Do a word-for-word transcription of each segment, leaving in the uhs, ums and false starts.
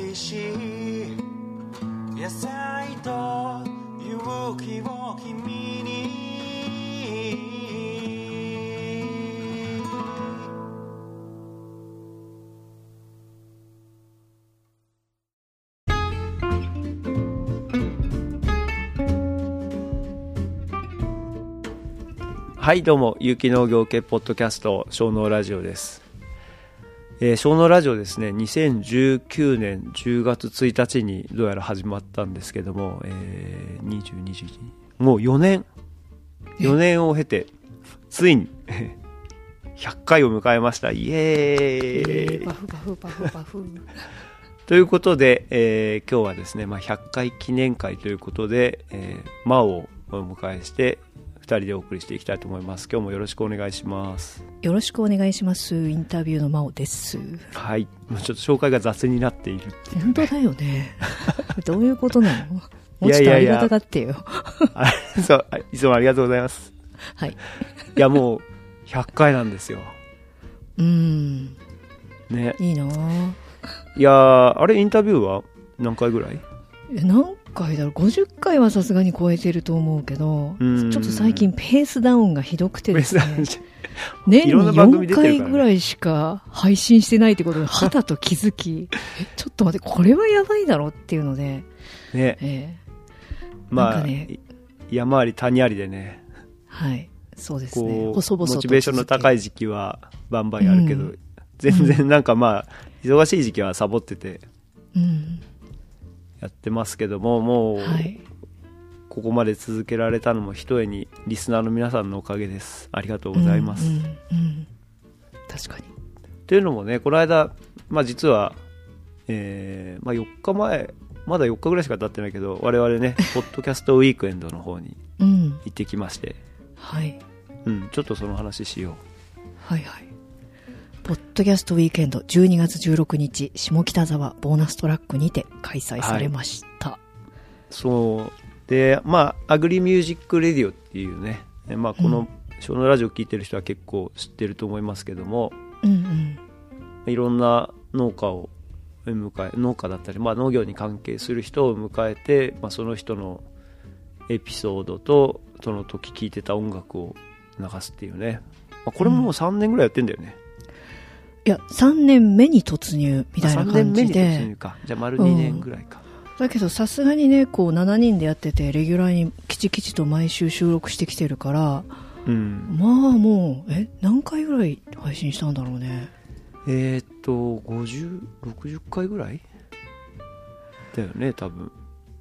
いしい野菜と勇気を君にはいどうも有機農業系ポッドキャスト小農ラジオです、えー、小農ラジオですねにせんじゅうきゅうねんじゅうがつついたちにどうやら始まったんですけども、えー、にじゅう、にじゅういちもうよねんよねんを経てついにひゃっかいを迎えました。イエーイパフパフパフパフということで、えー、今日はですね、まあ、ひゃっかい記念会ということで、えー、マオをお迎えしてふたりでお送りしていきたいと思います。今日もよろしくお願いします。 よろしくお願いします。インタビューのマオです。 はい、ちょっと紹介が雑になっているっていう、ね、 本当だよねどういうことなの？もうちょっとありがたがってよ。いやいやいやそういつもありがとうございます。 はい。 いやもうひゃっかいなんですよ。 うーんね、 いいな。 いやあれインタビューは何回ぐらい？ 何回だろう。ごじゅっかいはさすがに超えてると思うけど、ちょっと最近ペースダウンがひどくてですね、年によんかいぐらいしか配信してないってことではたと気づきえちょっと待ってこれはやばいだろっていうのでね、えー、 まあなんかね、 山あり谷ありでね、 はいそうですね、細々とモチベーションの高い時期はバンバンやるけど、うん、全然なんかまあ忙しい時期はサボってて、うんやってますけども、もう、はい、ここまで続けられたのもひとえにリスナーの皆さんのおかげです。ありがとうございます。うんうんうん、 確かに。 というのもね、この間、まあ、実は、えーまあ、よっかまえまだよっかぐらいしか経ってないけど我々ねポッドキャストウィークエンドの方に行ってきまして、 うんはいうん、ちょっとその話しよう。 はいはい。ポッドキャストウィークエンドじゅうにがつじゅうろくにち下北沢ボーナストラックにて開催されました、はい、 そうで、まあアグリミュージックレディオっていうね、まあ、この小のラジオ聞いてる人は結構知ってると思いますけども、うんうん、いろんな農家を迎え農家だったり、まあ、農業に関係する人を迎えて、まあ、その人のエピソードとその時聴いてた音楽を流すっていうね、まあ、これももうさんねんぐらいやってんだよね、うんいやさんねんめに突入みたいな感じで、さんねんめに突入か。じゃあ丸にねんぐらいか、 うん、だけどさすがにねこうしちにんでやっててレギュラーにきちきちと毎週収録してきてるから、うん、まあもうえ何回ぐらい配信したんだろうね。 えー、っとごじゅう、ろくじゅっかいぐらいだよね多分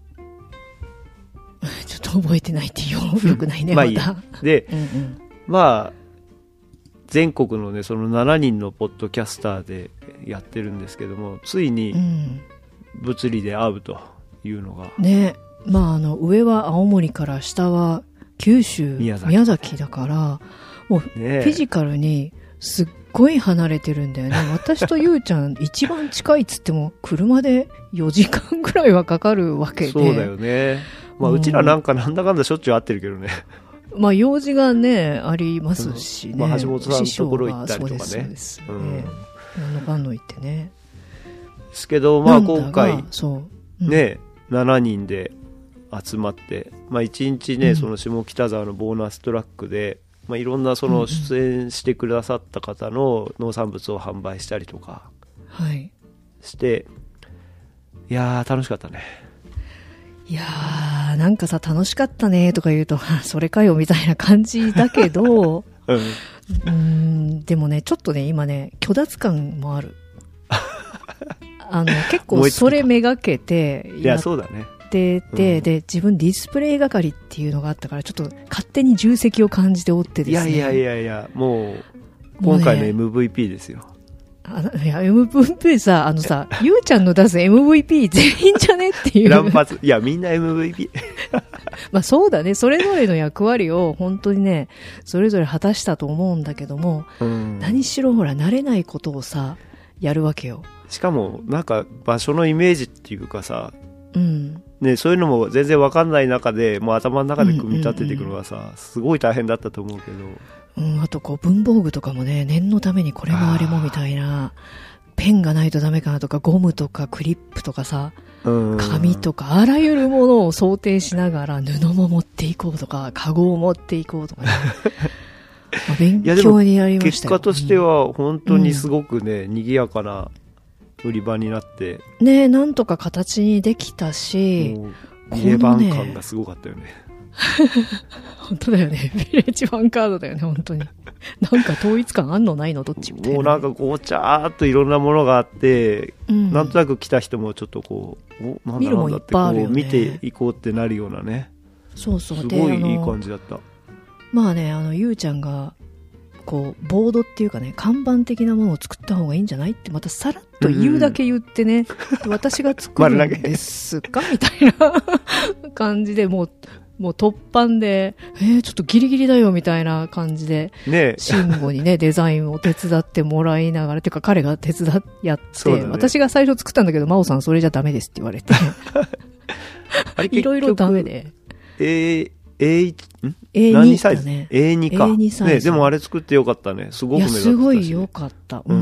ちょっと覚えてないってよくないねまあいいやで、うんうん、まあ全国のねそのしちにんのポッドキャスターでやってるんですけども、ついに物理で会うというのが、 うん、ね、まああの上は青森から下は九州 宮崎, 宮崎だからもうフィジカルにすっごい離れてるんだよね。私とゆうちゃん一番近いっつっても車でよじかんぐらいはかかるわけで。 そうだよね、まあ、うちらなんかなんだかんだしょっちゅう会ってるけどねまあ用事がねありますしね、 まあ、橋本さんのところ行ったりとかね、 そうです、うん、何のかんの言ってねですけど、まあ今回そう、 うん、ねしちにんで集まって、まあ、いちにちね、うん、その下北沢のボーナストラックで、まあ、いろんなその出演してくださった方の農産物を販売したりとかして、はい、いやー楽しかったね。 いやーなんかさ楽しかったねとか言うとそれかよみたいな感じだけど、うん、うーんでもねちょっとね今ね虚脱感もあるあの結構それめがけていやそうだねでで、うん、で自分ディスプレイ係っていうのがあったからちょっと勝手に重責を感じておってですね。 いやいやいやいやもう今回の エムブイピー ですよ。 あいや エムブイピー さあのさゆうちゃんの出す エムブイピー 全員じゃねっていう乱発いやみんな エムブイピーまあそうだねそれぞれの役割を本当にねそれぞれ果たしたと思うんだけども、うん、何しろほら慣れないことをさやるわけよ。 しかもなんか場所のイメージっていうかさ、うんね、そういうのも全然分かんない中でもう頭の中で組み立てていくのがさ、うんうんうん、すごい大変だったと思うけど、 うん、あとこう文房具とかもね念のためにこれもあれもみたいなペンがないとダメかなとか、ゴムとかクリップとかさ、紙とかあらゆるものを想定しながら布も持っていこうとかカゴを持っていこうとかねまあ勉強になりましたよ。 結果としては本当にすごくね、うん、賑やかな売り場になってね、なんとか形にできたし、 ビレバン感がすごかったよね本当だよね、ビレッジファンカードだよね、本当になんか統一感あんのないのどっちみたいな、 もうなんかごちゃーっといろんなものがあって、うん、なんとなく来た人もちょっとこうおなんだなんだってこう見ていこうってなるようなね。 そうそう、 すごいいい感じだった。 まあね、あのゆうちゃんがこうボードっていうかね、看板的なものを作った方がいいんじゃないってまたさらっと言うだけ言ってね、うん、私が作るんですかみたいな感じでもうもう突版で、えー、ちょっとギリギリだよみたいな感じで、ね、慎吾にね、デザインを手伝ってもらいながら、てか彼が手伝っやって、ね、私が最初作ったんだけど、真央さんそれじゃダメですって言われて、いろいろダメで。 えー、エーワン? エーツー何サイズ？ ね。 エーツー か。 エーツー サイズ。 ね、でもあれ作ってよかったね。すごく目立ったし。 いや、すごいよかった。うん。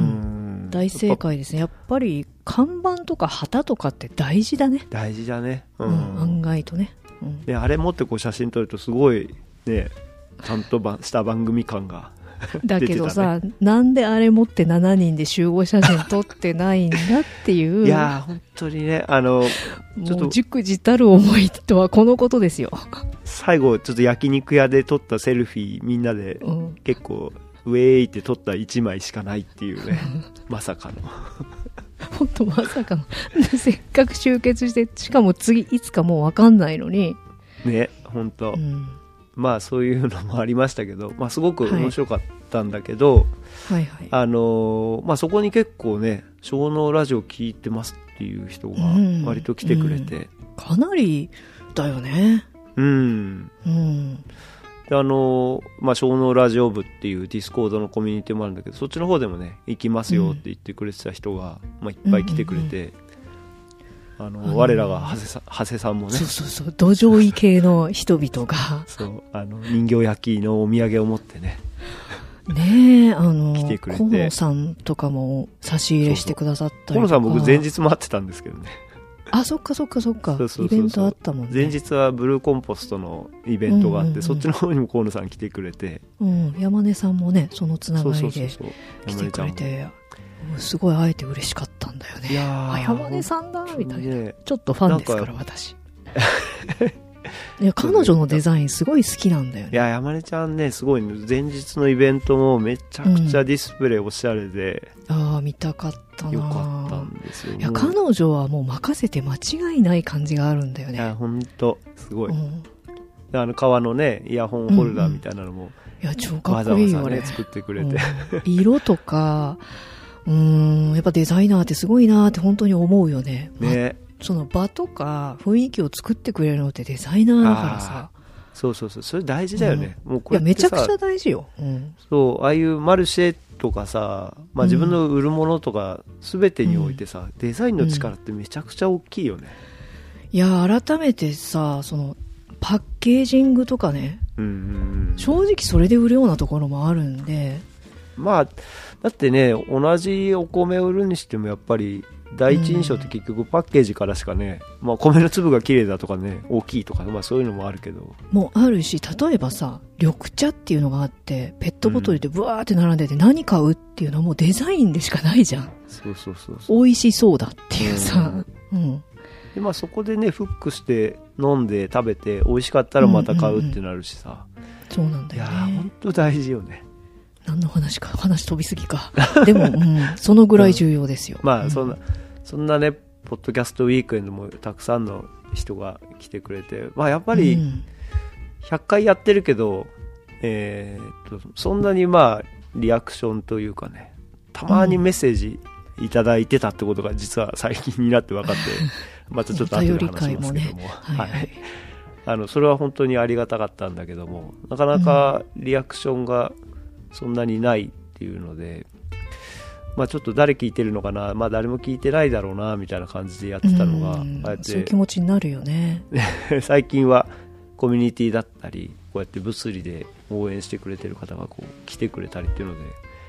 大正解ですね。やっぱり看板とか旗とかって大事だね。 大事だね。 うん。うん、案外とね。うん、 であれ持ってこう写真撮るとすごいね、ちゃんとばした番組感がだけどさ、ね、なんであれ持ってしちにんで集合写真撮ってないんだっていういや本当にね、あのちょっと熟知たる思いとはこのことですよ。 最後ちょっと焼肉屋で撮ったセルフィーみんなで結構ウェーイって撮ったいちまいしかないっていうねまさかの本当まさかのせっかく集結して、しかも次いつかもう分かんないのにね、本当、うん、まあそういうのもありましたけど、まあすごく面白かったんだけど、 はいはいはい、 あのー、まあそこに結構ね、小脳ラジオ聞いてますっていう人が割と来てくれて、うんうん、 かなりだよね。 うんうんであのまあ、小脳ラジオ部っていうディスコードのコミュニティもあるんだけど、そっちの方でもね行きますよって言ってくれてた人が、うんまあ、いっぱい来てくれて、うんうんうん、あのあの我らが長谷さん、長谷さんもね、 そうそうそう、土壌医系の人々がそうあの人形焼きのお土産を持ってねねえ、あの来てくれて、 河野さんとかも差し入れしてくださったりとか。 河野さん僕前日待ってたんですけどね。 あ、そっかそっかそっか。そうそうそうそう、イベントあったもんね。 前日はブルーコンポストのイベントがあって、うんうんうん、そっちの方にも河野さん来てくれて、 うん、山根さんもね、そのつながりで来てくれて、すごい会えて嬉しかったんだよね。 いやあ、山根さんだみたいな、ね、ちょっとファンですから私いや彼女のデザインすごい好きなんだよね。 いや山根ちゃんね、すごい、ね、前日のイベントもめちゃくちゃディスプレイおしゃれで、 うん、ああ見たかったな。 よかったんですよ。 いや彼女はもう任せて間違いない感じがあるんだよね。 いや本当すごい、うん、あの革のねイヤホンホルダーみたいなのも、うんうん、いや超かっこいいよ、 わざわざね作ってくれて、 うん、色とかうーんやっぱデザイナーってすごいなって本当に思うよね。 ね、 その場とか雰囲気を作ってくれるのってデザイナーだからさ。 そうそうそう、それ大事だよね、うん、もうこれってさ、いやめちゃくちゃ大事よ、うん、 そうああいうマルシェとかさ、まあ、自分の売るものとか全てにおいてさ、うん、デザインの力ってめちゃくちゃ大きいよね、 うん、いや改めてさそのパッケージングとかね、 うんうんうん、 正直それで売るようなところもあるんで、 まあだってね同じお米を売るにしてもやっぱり第一印象って結局パッケージからしかね、うん、まあ、米の粒が綺麗だとかね大きいとか、まあ、そういうのもあるけどもうあるし、例えばさ緑茶っていうのがあってペットボトルでブワーって並んでて、うん、何買うっていうのはもうデザインでしかないじゃん。 そうそうそうそう、 美味しそうだっていうさ、うんうん、 でまあ、そこでねフックして飲んで食べて美味しかったらまた買うってなるしさ、 うんうんうん、そうなんだよね。いや本当大事よね。 何の話か、話飛びすぎかでも、うん、そのぐらい重要ですよ、 うん、まあそんな、うん、そんなねポッドキャストウィークエンドもたくさんの人が来てくれて、まあ、やっぱりひゃっかいやってるけど、えー、っとそんなにまあリアクションというかね、たまにメッセージいただいてたってことが実は最近になって分かってまたちょっと後で話しますけども、ね、はいはいはい、あのそれは本当にありがたかったんだけども、なかなかリアクションがそんなにないっていうので、まあ、ちょっと誰聞いてるのかな、まあ、誰も聞いてないだろうなみたいな感じでやってたのが、ああやってそういう気持ちになるよね最近はコミュニティだったりこうやって物理で応援してくれてる方がこう来てくれたりっていうので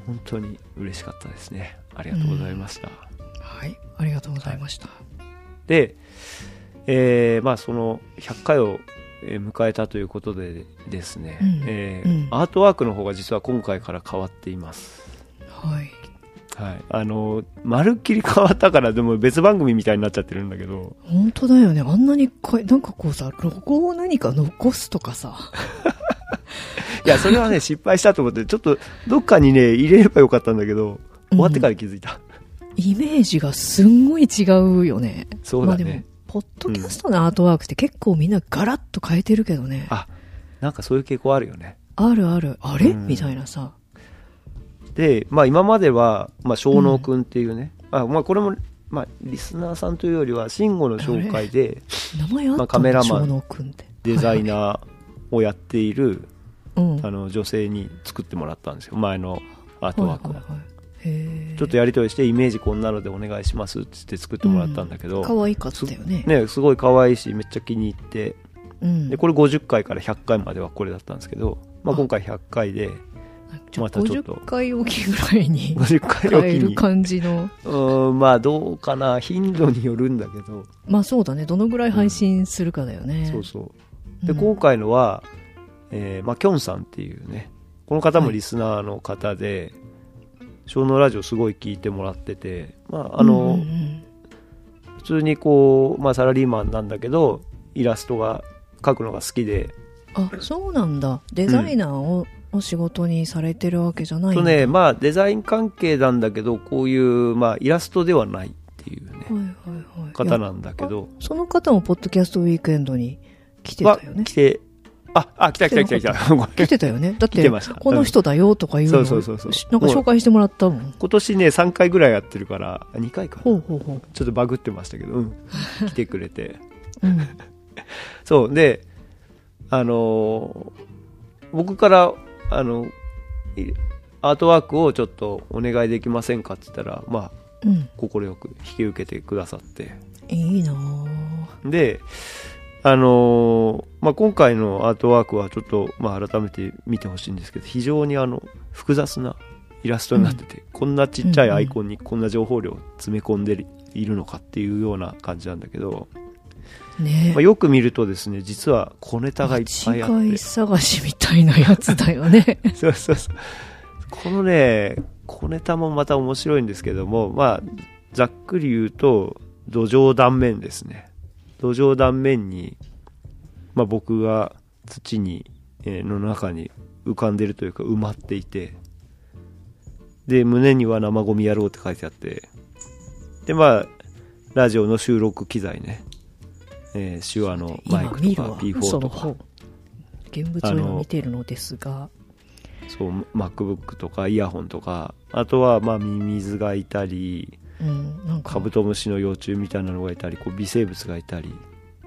本当に嬉しかったですね。ありがとうございました。うん、 はい、ありがとうございました。はい、 で、えー、まあそのひゃっかいを迎えたということでですね、うんえーうん、アートワークの方が実は今回から変わっています。 はい。 はい、あのまるっきり変わったからでも別番組みたいになっちゃってるんだけど。 本当だよね。あんなにかなんかこうさ、ロゴを何か残すとかさいやそれはね失敗したと思ってちょっとどっかにね入れればよかったんだけど終わってから気づいた、 うん、イメージがすんごい違うよね。 そうだね、 まあ、でもポッドキャストのアートワークって結構みんなガラッと変えてるけどね、 うん、あなんかそういう傾向あるよね。 あるある。あれ、うん、みたいなさ。で、 まあ、今までは、まあ、小能くんっていうね、うんあまあ、これも、まあ、リスナーさんというよりは慎吾の紹介で名前あった、 まあ、カメラマンくんってデザイナーをやっている、 はいはい、 あの女性に作ってもらったんですよ、前のアートワークは、はいはいはい、 へちょっとやり取りしてイメージこんなのでお願いしますってって作ってもらったんだけど、 うん、可愛かったよね。 ねすごい可愛いしめっちゃ気に入って、うん、でこれごじゅっかいからひゃっかいまではこれだったんですけど、まあ、今回ひゃっかいでまたちょっとごじゅっかいおきぐらいにごじゅっかいおきに変える感じのうんまあどうかな、頻度によるんだけど、 まあそうだね、どのぐらい配信するかだよね、 うん、そうそうで、うん、今回のは、えーまあ、キョンさんっていうね、この方もリスナーの方で、はい、小脳ラジオすごい聞いてもらってて、まああの、うんうんうん、普通にこう、まあ、サラリーマンなんだけどイラストが描くのが好きで。 あ、そうなんだ。デザイナーを、うんお仕事にされてるわけじゃないんだ。 とね、まあデザイン関係なんだけど、こういう、まあ、イラストではないっていうね、はいはいはい、方なんだけど、 その方もポッドキャストウィークエンドに来てたよね。 来て、あ、あ、来た来た来た来た。 来てたよね。だって、この人だよとかいうのを、うん、そうそうそうそう、なんか紹介してもらったもん。 今年ね、さんかいぐらいやってるから、にかいか。 ほうほうほう。 ちょっとバグってましたけど、うん、来てくれて。うん、そう、で、あのー、僕から、あの、アートワークをちょっとお願いできませんかって言ったら、まあ、うん、快く引き受けてくださって。 いいなぁ。 で、あのーまあ、今回のアートワークはちょっと、まあ、改めて見てほしいんですけど、非常にあの複雑なイラストになってて、うん、こんなちっちゃいアイコンにこんな情報量詰め込んでいるのかっていうような感じなんだけど、ねまあ、よく見るとですね、実は小ネタがいっぱいあって、 間違い探しみたいなやつだよねそうそうそう、このね小ネタもまた面白いんですけども、まあざっくり言うと土壌断面ですね。土壌断面に、まあ、僕が土に、えー、の中に浮かんでるというか埋まっていて、で胸には生ゴミ野郎って書いてあって、でまあラジオの収録機材ね、えー、手話のマイクとか ピーフォー とか現物を今見ているのですが、 そう MacBook とかイヤホンとか、あとはまあミミズがいたり、うん、なんかカブトムシの幼虫みたいなのがいたり、こう微生物がいたり、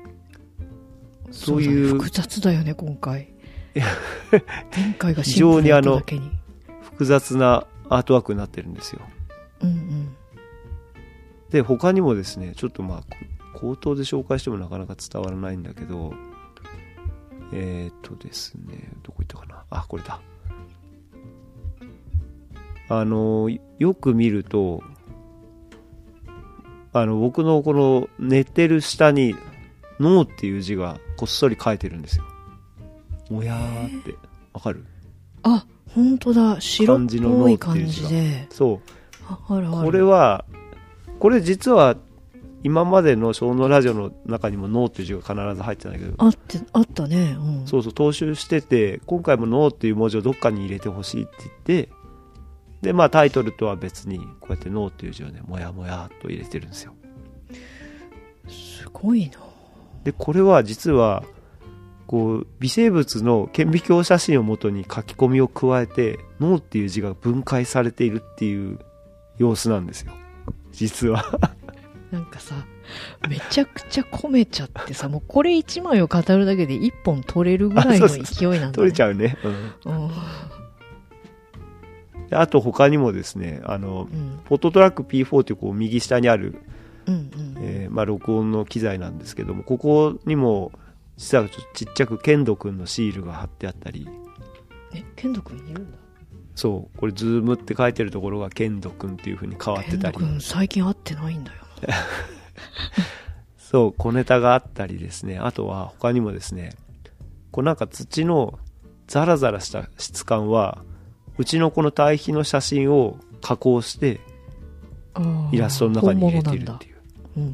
そういう、 そうだね、複雑だよね今回前回がシンプルだっただけに非常にあの複雑なアートワークになってるんですよ。うんうん、で他にもですね、ちょっとまあ口頭で紹介してもなかなか伝わらないんだけど、えー、っとですね、どこ行ったかな、あこれだ。あのよく見ると、あの僕のこの寝てる下にノーっていう字がこっそり書いてるんですよ。もやーってわかる？ あ、本当だ、白っぽい感じで。 そう。あるある。これはこれ実は今までの小脳ラジオの中にもノーっていう字が必ず入ってないけど、 あってあったね、うん、 そうそう踏襲してて、今回もノーっていう文字をどっかに入れてほしいって言って、でまあタイトルとは別にこうやってノーっていう字をね、もやもやっと入れてるんですよ。 すごいな。 でこれは実はこう微生物の顕微鏡写真をもとに書き込みを加えて、ノーっていう字が分解されているっていう様子なんですよ実はなんかさ、めちゃくちゃ込めちゃってさ、もうこれ一枚を語るだけで一本取れるぐらいの勢いなんだね。 取れちゃうね、うんうん、であと他にもですね、あの、うん、フォトトラック ピーフォー というこう右下にある、うんうんえーまあ、録音の機材なんですけども、ここにも実はちょっとちっちゃくケンドくんのシールが貼ってあったり。 え、ケンドくんいるんだ。 そうこれズームって書いてるところがケンドくんっていう風に変わってたり、 ケンドくん最近会ってないんだよそう小ネタがあったりですね、あとは他にもですね、こうなんか土のザラザラした質感はうちのこの堆肥の写真を加工してイラストの中に入れているっていう、うんうんうん、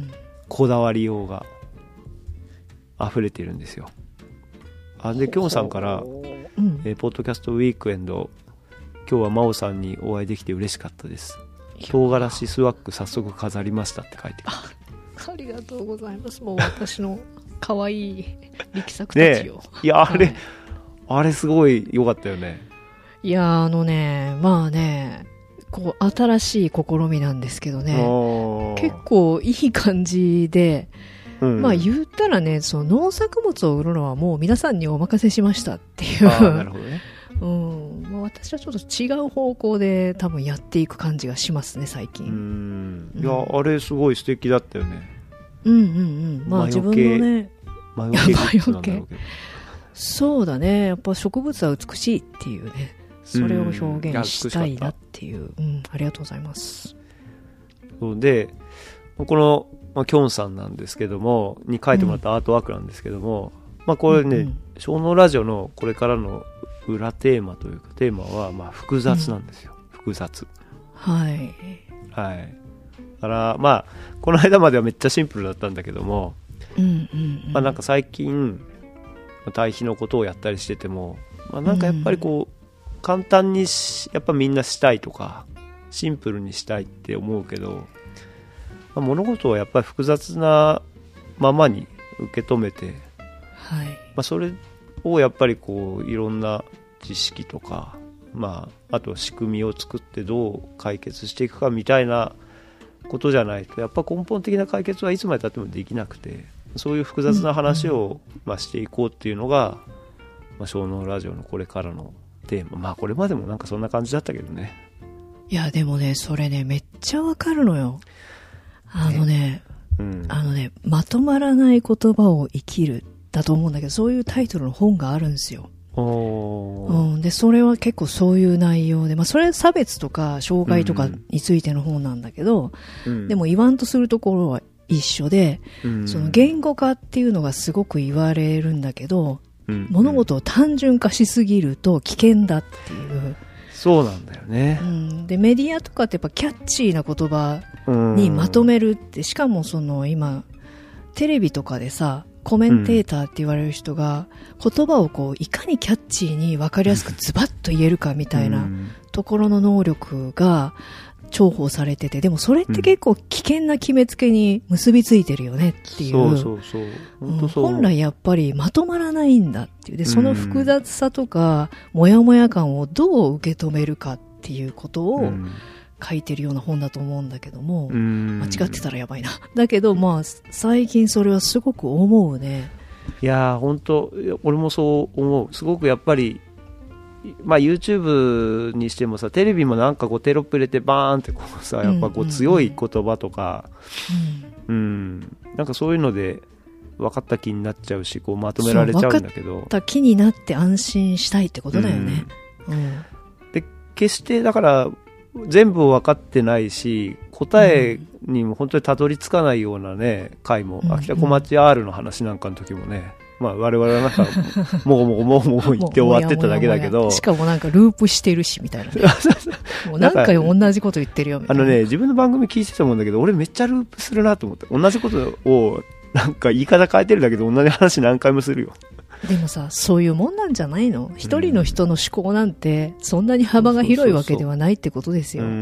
こだわりようが溢れているんですよ。あできょんさんから、うんえー、ポッドキャストウィークエンド今日は真央さんにお会いできて嬉しかったです。唐辛子スワッグ早速飾りましたって書いてある。 あ, ありがとうございます。もう私の可愛い力作たちを、ね、 いやあれ、はい、あれすごい良かったよね。 いやあのねまあねこう新しい試みなんですけどね、結構いい感じで、うん、まあ言ったらねその農作物を売るのはもう皆さんにお任せしましたっていう。あなるほどねうんまあ、私はちょっと違う方向で多分やっていく感じがしますね最近。 うんいや、うん、あれすごい素敵だったよね。 うんうんうんまあ自分のね魔除けグッズなんだろうけどそうだねやっぱ植物は美しいっていうねそれを表現したいなっていう、うん、ありがとうございます。 でこの、まあ、キョンさんなんですけどもに書いてもらったアートワークなんですけども、うんまあ、これね、うんうん、小脳ラジオのこれからの裏テーマというかテーマはまあ複雑なんですよ、うん、複雑はいはいだからまあこの間まではめっちゃシンプルだったんだけども、 うんうんうん、 まあなんか最近対比のことをやったりしてても、まあ、なんかやっぱりこう、うん、簡単にしやっぱみんなしたいとかシンプルにしたいって思うけど、まあ、物事をやっぱり複雑なままに受け止めて、 はいまあ、それをやっぱりこういろんな知識とか、まあ、あと仕組みを作ってどう解決していくかみたいなことじゃないとやっぱ根本的な解決はいつまでたってもできなくて、そういう複雑な話を、うんうんまあ、していこうっていうのが、まあ、小脳ラジオのこれからのテーマ。まあこれまでもなんかそんな感じだったけどね。 いやでもねそれねめっちゃわかるのよ。あのね、うん、あのねまとまらない言葉を生きるだと思うんだけどそういうタイトルの本があるんですよ。 おうん、でそれは結構そういう内容で、まあ、それは差別とか障害とかについての本なんだけど、うん、でも言わんとするところは一緒で、うん、その言語化っていうのがすごく言われるんだけど、うん、物事を単純化しすぎると危険だっていう。 そうなんだよね、 うん、でメディアとかってやっぱキャッチーな言葉にまとめるって、しかもその今テレビとかでさコメンテーターって言われる人が言葉をこういかにキャッチーに分かりやすくズバッと言えるかみたいなところの能力が重宝されてて、でもそれって結構危険な決めつけに結びついてるよねっていう。 そうそうそう。本当そう。 本来やっぱりまとまらないんだっていう。で、その複雑さとかモヤモヤ感をどう受け止めるかっていうことを書いてるような本だと思うんだけども、間違ってたらやばいな。だけどまあ最近それはすごく思うね。 いやー本当俺もそう思う。すごくやっぱり。まあ、YouTube にしてもさテレビもなんかこうテロップ入れてバーンってこうさやっぱこう強い言葉とか、うんうんうん、なんかそういうので分かった気になっちゃうしこうまとめられちゃうんだけど、 分かった気になって安心したいってことだよね、うんうん、 で決してだから全部分かってないし答えにも本当にたどり着かないようなね回も、うん、秋田小町 R の話なんかの時もねまあ、我々はなんかもごもごもごもご言って終わってただけだけどしかもなんかループしてるしみたいな、ね、もう何回同じこと言ってるよみたいな。 あのね自分の番組聞いてたもんだけど俺めっちゃループするなと思って同じことをなんか言い方変えてるだけで同じ話何回もするよ。 でもさそういうもんなんじゃないの。一人の人の思考なんてそんなに幅が広いわけではないってことですよ。うん、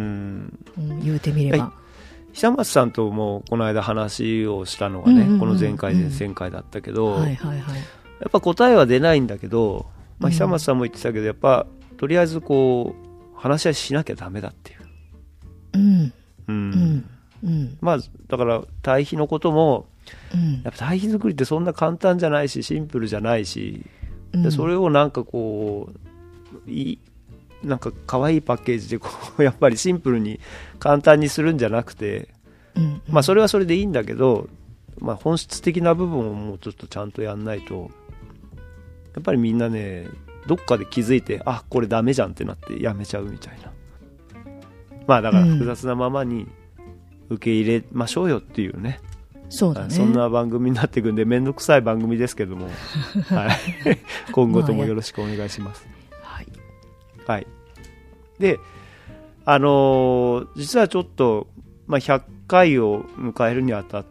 うん、言うてみれば久松さんともこの間話をしたのがね、うんうんうん、この前回前々回だったけど、はいはいはい、やっぱ答えは出ないんだけど、まあ、久松さんも言ってたけどやっぱとりあえずこう話し合いしなきゃダメだっていう、 うんうんうんうん、まあだから堆肥のことも、うん、やっぱ堆肥作りってそんな簡単じゃないしシンプルじゃないし、うん、でそれをなんかこういいなんか可愛いパッケージでこうやっぱりシンプルに簡単にするんじゃなくて、うんうん、まあそれはそれでいいんだけど、まあ、本質的な部分をもうちょっとちゃんとやんないとやっぱりみんなねどっかで気づいて、あ、これダメじゃんってなってやめちゃうみたいな。まあだから複雑なままに受け入れましょうよっていうね、 うん、そうだね、 そんな番組になっていくんで、めんどくさい番組ですけども、はい、今後ともよろしくお願いします。 はい、 はい、で、あのー、実はちょっと、まあ、ひゃっかいを迎えるにあたって、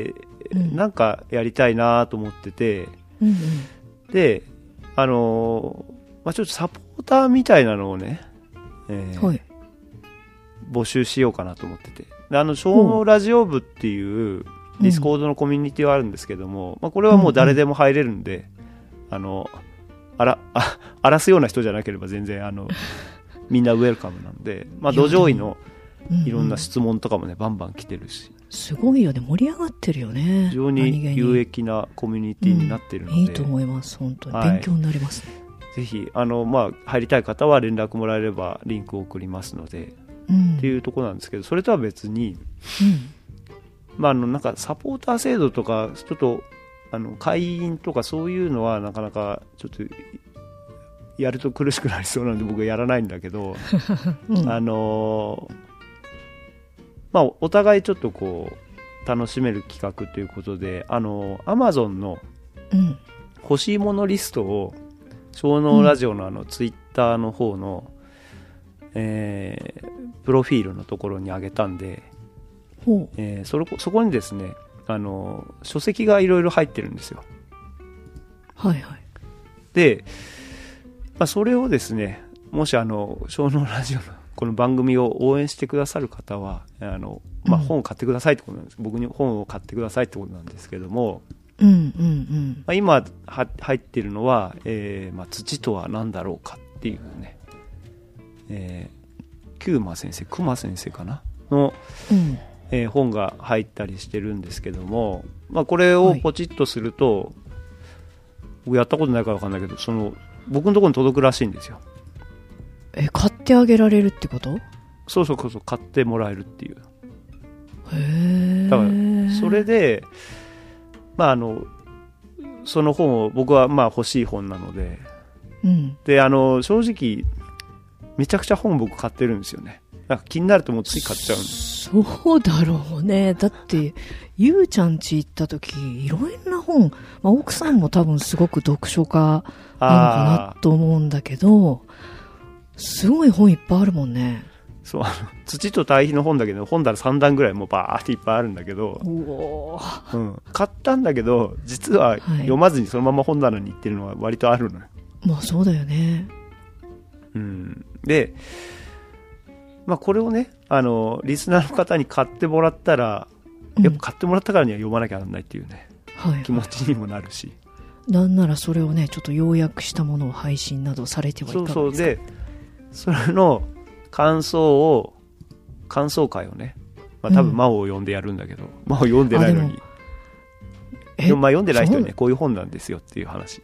うん、なんかやりたいなと思ってて、 うんうん、 で、あのーまあ、ちょっとサポーターみたいなのをね、えーはい、募集しようかなと思ってて、で、あの小脳ラジオ部っていうディスコードのコミュニティはあるんですけども、うん、まあ、これはもう誰でも入れるんで、うん、あのあらあ荒らすような人じゃなければ全然あのみんなウェルカムなんで、まあ、土壌医のいろんな質問とかもね、うんうん、バンバン来てるし、 すごいよね、盛り上がってるよね。 非常に有益なコミュニティになってるので、 うん、いいと思います。本当に勉強になりますね。 はい、ぜひあの、まあ、入りたい方は連絡もらえればリンクを送りますので、うん、っていうところなんですけど、それとは別に、うんまあ、あのなんかサポーター制度とかちょっとあの会員とかそういうのはなかなかちょっとやると苦しくなりそうなので僕はやらないんだけど、うん、あのまあお互いちょっとこう楽しめる企画ということで、あの Amazon の欲しいものリストを小脳ラジオのあのツイッターの方の、えー、プロフィールのところに上げたんで、えー、そ, そこにですね、あの書籍がいろいろ入ってるんですよ。 はいはい。 で、まあ、それをですね、もしあの小脳ラジオのこの番組を応援してくださる方はあの、まあ、本を買ってくださいってことなんです、うん、僕に本を買ってくださいってことなんですけども、 うんうんうんまあ、今は入っているのは、えーまあ、土とは何だろうかっていうね、えー、キューマ先生クマ先生かなの、うんえー、本が入ったりしてるんですけども、まあ、これをポチッとすると、はい、僕やったことないから分かんないけど、その僕のところに届くらしいんですよ。 え、買ってあげられるってこと？ そうそうそう、買ってもらえるっていう。 へー。 だからそれで、まあ、あのその本を僕はまあ欲しい本なので、うん、であの正直めちゃくちゃ本僕買ってるんですよね。なんか気になるともうつい買っちゃうんです。 そうだろうね。だってゆうちゃん家行った時いろんな本、まあ、奥さんも多分すごく読書家なのかなと思うんだけど、すごい本いっぱいあるもんね。 そう、あの土と対比の本だけど本棚さんだんぐらいもうバーっていっぱいあるんだけど、 お、 うん、買ったんだけど実は読まずにそのまま本棚に行ってるのは割とあるのよ。 まあそうだよね。 うん、でまあ、これをね、あのリスナーの方に買ってもらったら、うん、やっぱ買ってもらったからには読まなきゃならないっていうね、はいはい、気持ちにもなるし、 なんならそれをねちょっと要約したものを配信などされてはいかがですか？ そうそう、でそれの感想を感想会をね、まあ、多分真央を読んでやるんだけど、うん、真央読んでないのに、でもまあ読んでない人にねこういう本なんですよっていう話。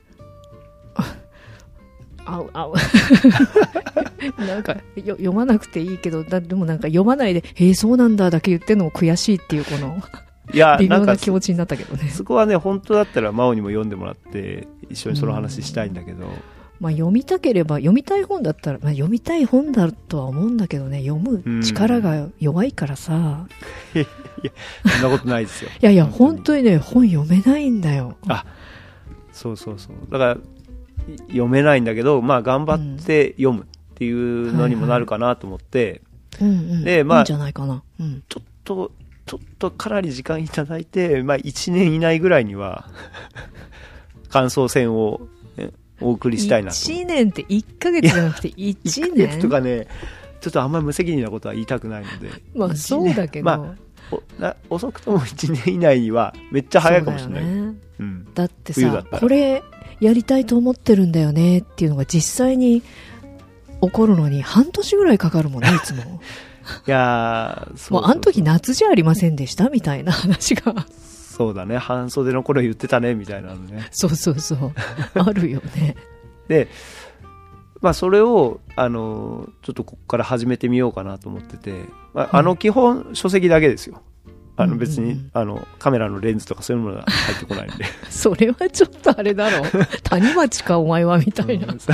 あうあうなんかよ読まなくていいけど、だでもなんか読まないでへえそうなんだだけ言ってるのも悔しいっていうこのいや微妙な気持ちになったけどね。 そこはね本当だったら真央にも読んでもらって一緒にその話したいんだけど、 まあ、読みたければ読みたい本だったら、まあ、読みたい本だとは思うんだけどね、読む力が弱いからさ。 いやそんなことないですよ。 いやいや本当にね本読めないんだよ。 あ、そうそうそう、だから読めないんだけど、まあ、頑張って読むっていうのにもなるかなと思って、 うんはいはい、うんうん、でまあいいんじゃないかな、うん、 ちょっとちょっとかなり時間いただいて、まあ、いちねん以内ぐらいには感想戦をお送りしたいなと。いちねんっていっかげつじゃなくていちねんいっかげつとかね、ちょっとあんまり無責任なことは言いたくないので、 まあそうだけど、まあ、おな遅くともいちねん以内にはめっちゃ早いかもしれない。 だ,、ねうん、 だってさこれやりたいと思ってるんだよねっていうのが実際に起こるのに半年ぐらいかかるもんねいつも。 いやそうそうそう、 もうあの時夏じゃありませんでしたみたいな話が。 そうだね、半袖の頃言ってたねみたいなのね。 そうそうそうあるよね。 で、まあ、それをあのちょっとここから始めてみようかなと思ってて、まあ、あの基本書籍だけですよ。 あの別に、うんうん、あのカメラのレンズとかそういうものが入ってこないんでそれはちょっとあれだろ谷町かお前はみたいな、うん、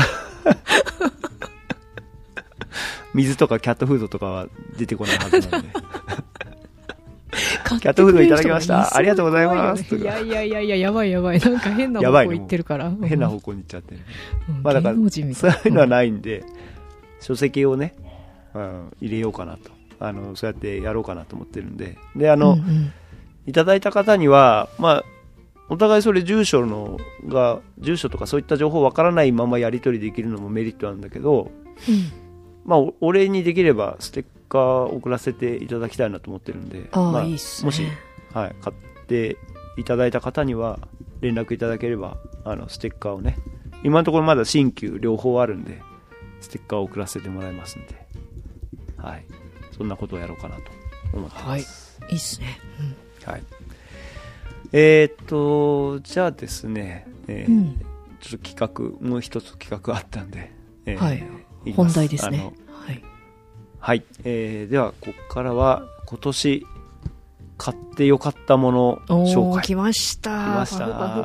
水とかキャットフードとかは出てこないはずなんでキャットフードいただきました。ありがとうございます。 いやいやいやいや、やばいやばい。なんか変な方向行ってるから。 変な方向に行っちゃってる。うん、まあだから、そういうのはないんで、うん、書籍をね、うん、入れようかなと。あの、そうやってやろうかなと思ってるんで。で、あの、うんうん、いただいた方には、まあ、お互いそれ住所のが、住所とかそういった情報わからないままやり取りできるのもメリットなんだけど、うん、まあ、お礼にできればステッカー送らせていただきたいなと思ってるんで、 あ、まあ、いいっすね、 もし、はい、買っていただいた方には連絡いただければあのステッカーをね、今のところまだ新旧両方あるんでステッカーを送らせてもらいますんで、はい、そんなことをやろうかなと思ってます。 はい、いいっすね、 うん、はい、えー、っとじゃあですね、えーうん、ちょっと企画もう一つ企画あったんで、えーはい、本題ですね。はいはい、えー、ではここからは今年買ってよかったもの紹介。 来ました。 来ました。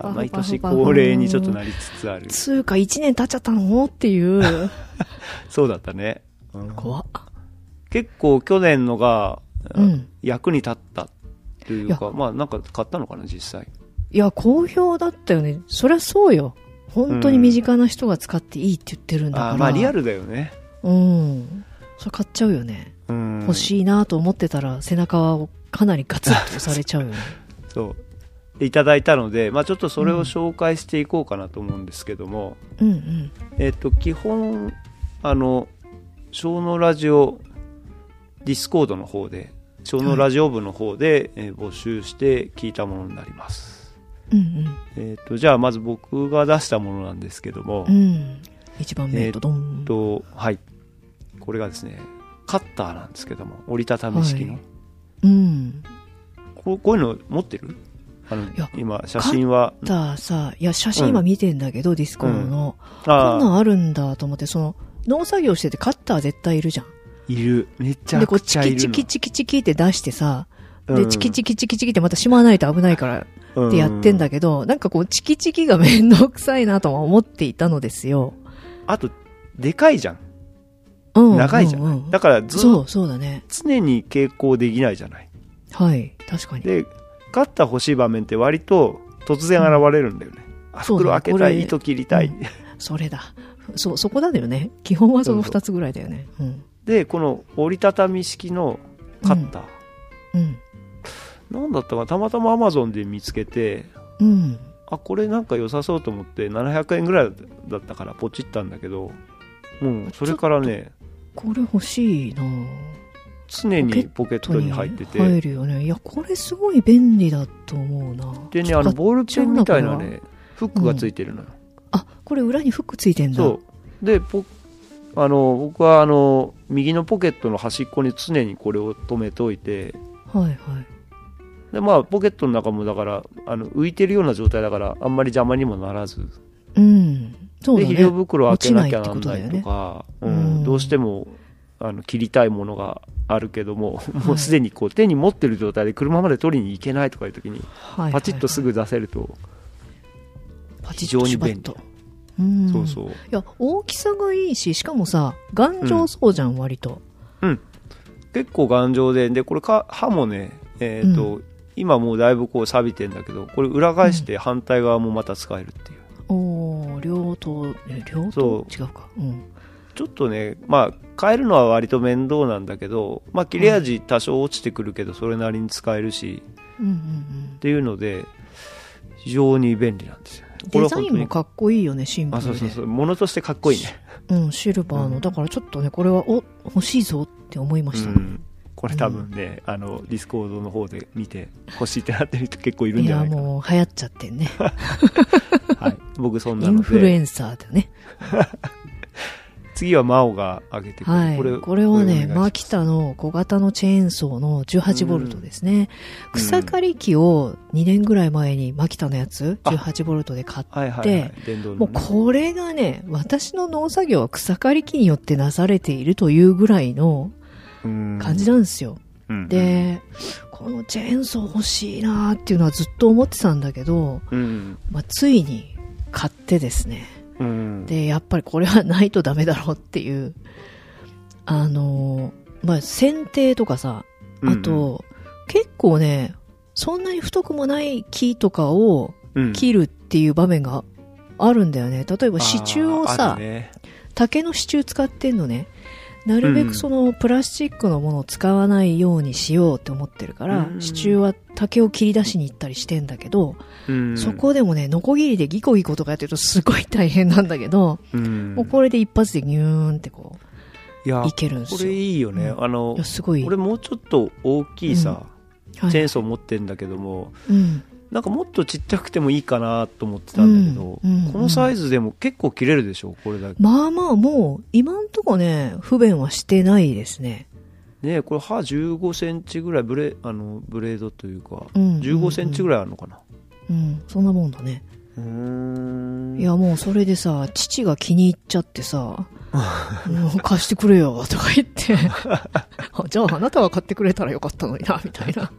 毎年恒例にちょっとなりつつある。 つうかいちねん経っちゃったのっていうそうだったね、うん、 怖っ。 結構去年のが、うん、役に立ったというか、まあなんか買ったのかな実際。 いや好評だったよね。そりゃそうよ。本当に身近な人が使っていいって言ってるんだから、うん、あ、 まあリアルだよね。 うん、それ買っちゃうよね。うん、欲しいなと思ってたら背中をかなりガツッと押されちゃうよねそうでいただいたので、まあ、ちょっとそれを紹介していこうかなと思うんですけども、 うんうん、 えっと基本あの小のラジオディスコードの方で小のラジオ部の方で、はい、えー、募集して聞いたものになります、 うんうん、 えっとじゃあまず僕が出したものなんですけども、 うん、いちばんめドドン、 えっとはい、これがですねカッターなんですけども折りたたみ式の、はい、 うん、 こう、こういうの持ってる？あの今写真はカッターさ、いや写真今見てんだけど、うん、ディスコードの、うん、こんなんあるんだと思って、その農作業しててカッター絶対いるじゃん。 いる、めちゃくちゃいるので、こうチキチキチキチキって出してさ、で、うん、チキチキチキチキってまたしまわないと危ないからってやってんだけど、うん、なんかこうチキチキがめんどくさいなとは思っていたのですよ。 あとでかいじゃん。 うん、 長いじゃない、うんうん、だからずっとそうそうだね、 常に傾向できないじゃない。 はい、確かに。 でカッター欲しい場面って割と突然現れるんだよね、うん、あ、袋開けたい、糸切りたい、うん、 それだ、そそこだよね。基本はそのふたつぐらいだよね。 そうそう、うん、でこの折りたたみ式のカッター、 うんうん、 なんだったかたまたまアマゾンで見つけて、 うん、 あ、これなんか良さそうと思ってななひゃくえんぐらいだったからポチったんだけど、うん、それからね、 これ欲しいな。 常にポケットに入ってて、 入るよね。いやこれすごい便利だと思うな。 でね、あのボールペンみたいなねフックがついてるのよ、うん、 あ、これ裏にフックついてんだ。 そうで、ポあの僕はあの右のポケットの端っこに常にこれを留めておいて、 はいはい、 でまあポケットの中もだからあの浮いてるような状態だからあんまり邪魔にもならず、 うん、そうだね、 で肥料袋開けなきゃなんないとか、ね、うん、どうしてもあの切りたいものがあるけども、はい、もうすでにこう手に持ってる状態で車まで取りに行けないとかいう時に、はい、パチッとすぐ出せると非常に便利。 うん、 そうそう、いや大きさがいいし、しかもさ頑丈そうじゃん、うん、割と、 うん、結構頑丈で、でこれか刃もね、えーとうん、今もうだいぶこう錆びてんだけど、これ裏返して反対側もまた使えるっていう、 うん、おー、両刀、両刀違うか、うん、 ちょっとね、まあ変えるのは割と面倒なんだけど、まあ切れ味多少落ちてくるけどそれなりに使えるし、 うんうんうん、 っていうので非常に便利なんですよね。 デザインもかっこいいよね、シンプルで。 あ、そうそうそう、物としてかっこいいね。 うん、シルバーの、うん、だからちょっとね、これはお欲しいぞって思いましたね。うん、 これ多分ね、うん、あのディスコードの方で見て欲しいってなってる人結構いるんじゃないかな。 いやもう流行っちゃってんね。 はい、僕そんなので。 インフルエンサーだよね。 次はマオが上げてくる、 はい、これ、これはね、マキタの小型のチェーンソーのじゅうはちボルトですね。うん、草刈り機をにねんぐらい前にマキタのやつじゅうはちボルトで買って、はいはいはい、電動のね、もうこれがね、私の農作業は草刈り機によってなされているというぐらいの感じなんですよ。 うん、 でこのチェーンソー欲しいなっていうのはずっと思ってたんだけど、 うんまあ、ついに買ってですね、 うん、 でやっぱりこれはないとダメだろうっていうあのまあ剪定とかさ、あと、うんうん、結構ねそんなに太くもない木とかを切るっていう場面があるんだよね。例えば支柱をさ、ね、竹の支柱使ってんのね。なるべくそのプラスチックのものを使わないようにしようって思ってるから、うん、支柱は竹を切り出しに行ったりしてんだけど、うん、そこでもねノコギリでギコギコとかやってるとすごい大変なんだけど、うん、もうこれで一発でニューンってこう い, いけるんですよ。 これいいよね、うん、あのすごい。 俺もうちょっと大きいさ、うん、チェーンソー持ってんだけども、 はい、 なんかもっとちっちゃくてもいいかなと思ってたんだけど、うんうんうん、このサイズでも結構切れるでしょこれだけ。まあまあもう今んとこね不便はしてないですね。 ねえこれ刃じゅうごセンチぐらいブレあのブレードというか、うんうんうん、じゅうごセンチぐらいあるのかな。 うんそんなもんだね。 うーん、 いやもうそれでさ父が気に入っちゃってさもう貸してくれよとか言ってじゃああなたが買ってくれたらよかったのになみたいな。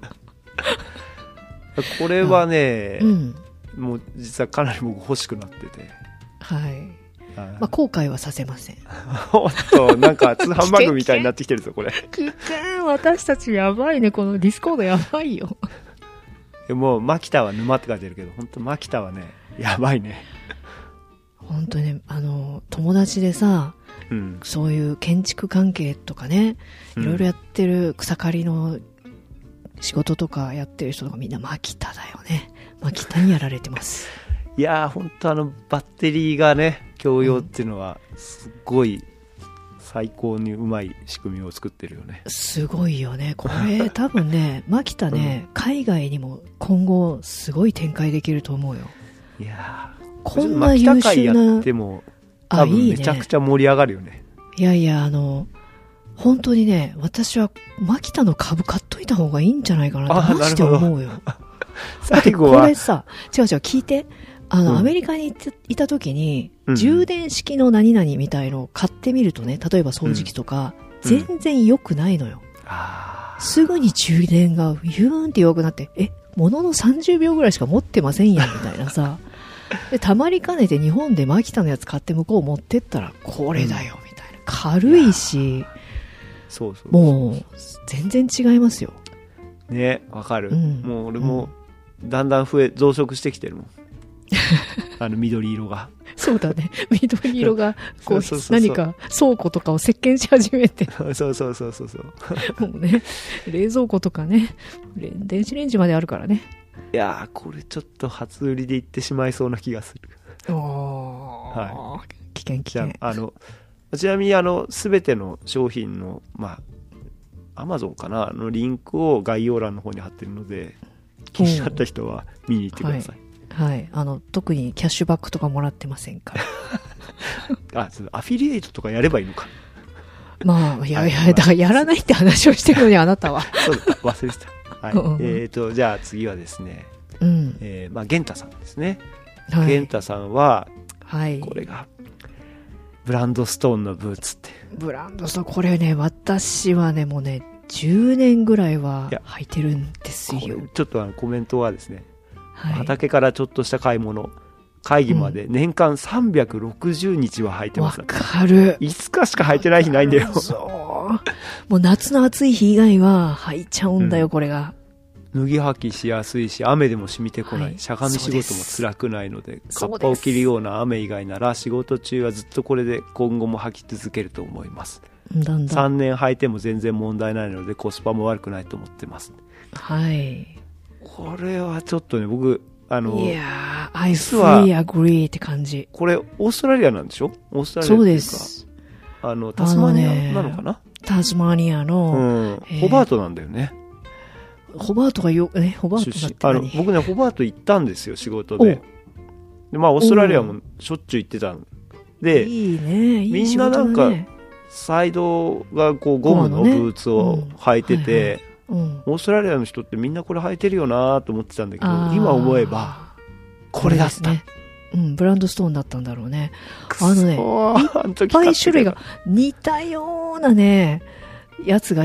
これはね、 うん、 もう実はかなり僕欲しくなってて、 はい、まあ、後悔はさせません。 おっとなんか通販番組みたいになってきてるぞこれ。 危険、私たちやばいね、このディスコードやばいよ。 もう牧田は沼って書いてるけど本当牧田はねやばいね。 本当にね、あの友達でさ、うん、そういう建築関係とかねいろいろやってる草刈りの仕事とかやってる人とかみんな牧田だよね。牧田にやられてます。 いやー本当あのバッテリーがね共用っていうのはすごい最高にうまい仕組みを作ってるよね。 すごいよねこれ多分ね牧田ね、うん、海外にも今後すごい展開できると思うよ。 いやーこんな優秀なやっても多分めちゃくちゃ盛り上がるよね。 いいね、いやいやあの本当にね私は牧田の株買っといた方がいいんじゃないかなってマジで思うよ。 最後はこれさ違う違う聞いてあの、うん、アメリカにいた時に、うん、充電式の何々みたいのを買ってみるとね例えば掃除機とか、うん、全然良くないのよ、うん、すぐに充電がヒューンって弱くなってえもののさんじゅうびょうぐらいしか持ってませんやんみたいなさでたまりかねて日本で牧田のやつ買って向こう持ってったらこれだよみたいな、軽いしそうそうそうもう全然違いますよね。わかる、うん、もう俺もだんだん増え増殖してきてるもんあの緑色がそうだね緑色がこうそうそうそうそう何か倉庫とかを席巻し始めてそうそうそうそうそうもうね冷蔵庫とかね電子レンジまであるからね。 いやーこれちょっと初売りでいってしまいそうな気がする。 おー、はい、危険危険。 あのちなみにあの全ての商品のまあアマゾンかなのリンクを概要欄の方に貼ってるので気になった人は見に行ってください。 はい、はい、あの特にキャッシュバックとかもらってませんからあアフィリエイトとかやればいいのか。 まあいやいやだからやらないって話をしてるのにあなたはそうだ忘れてた、はい、えーとじゃあ次はですね、 うんえーまあ、玄太さんですね、 はい、 玄太さんは、 はい、 これがブランドストーンのブーツってブランドストーンこれね私はねもうねじゅうねんぐらいは履いてるんですよ。 ちょっとあのコメントはですね、はい、畑からちょっとした買い物会議まで年間さんびゃくろくじゅうにちは履いてます。 わかる。 いつかしか履いてない日ないんだよ。 そうもう夏の暑い日以外は履いちゃうんだよ、うん、これが脱ぎ履きしやすいし雨でも染みてこない、はい、しゃがみ仕事も辛くないのでカッパを着るような雨以外なら仕事中はずっとこれで今後も履き続けると思います。 だんだんさんねん履いても全然問題ないのでコスパも悪くないと思ってます。 はい。 これはちょっとね僕あのいやー I fully agree って感じ。 これオーストラリアなんでしょ。オーストラリアっていうかそうです。あのタスマニアなのかな、ね、 タスマニアの、 うんえー、ホバートなんだよね。 ホバートがよねホバートだって何。 あの僕ねホバート行ったんですよ仕事で。でまあオーストラリアもしょっちゅう行ってたんでいいねいいみんななんかサイドがこうゴムのブーツを履いてて、うんはいはいうん、オーストラリアの人ってみんなこれ履いてるよなと思ってたんだけど今思えばこれだった、 ねうん、ブランドストーンだったんだろうね。あのねいっぱい種類が似たようなねやつがいっ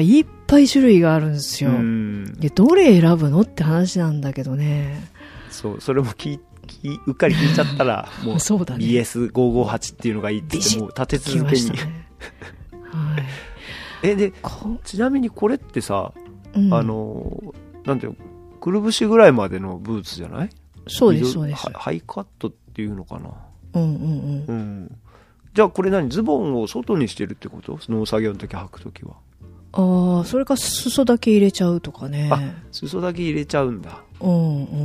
ぱい種類があるんですよ。でどれ選ぶのって話なんだけどね。 そうそれも聞きうっかり聞いちゃったらもうそうだ、ね、 ビーエスごひゃくごじゅうはち っていうのがいいって言ってもう立て続けに、ねはい、 えでちなみにこれってさ、うん、あのなんていうのくるぶしぐらいまでのブーツじゃない？ そうですそうです。 ハイカットっていうのかな。 うんうんうん、うん、 じゃあこれ何ズボンを外にしてるってこと？農作業の時履く時は。 ああ、それか裾だけ入れちゃうとかね。 あ、裾だけ入れちゃうんだ。 うんうんうん。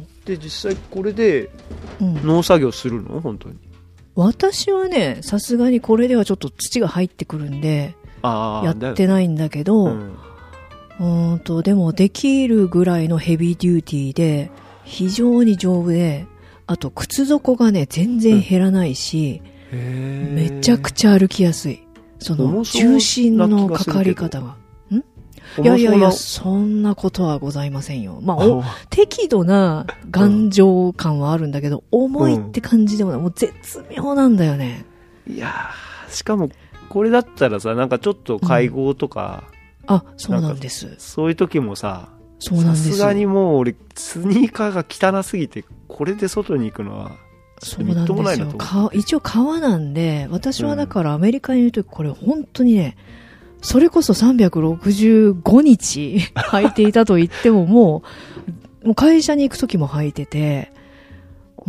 で実際これで農作業するの、うん、本当に。 私はね、さすがにこれではちょっと土が入ってくるんでやってないんだけど、うん、うんとでもできるぐらいのヘビーデューティーで非常に丈夫で、あと靴底がね全然減らないし、うん、めちゃくちゃ歩きやすい。その重心のかかり方が。ん？いやいやいや、そんなことはございませんよ。まあ、お適度な頑丈感はあるんだけど、うん、重いって感じでもない。もう絶妙なんだよね。 いやー、しかもこれだったらさ、なんかちょっと会合とか、 うん、あ、そうなんです。 そういう時もさ、 そうなんです。 さすがにもう俺スニーカーが汚すぎてこれで外に行くのはそうなんですよ。か一応革なんで、私はだからアメリカにいるときこれ本当にね、それこそさんびゃくろくじゅうごにち履いていたと言ってももう、もう会社に行くときも履いてて、うん、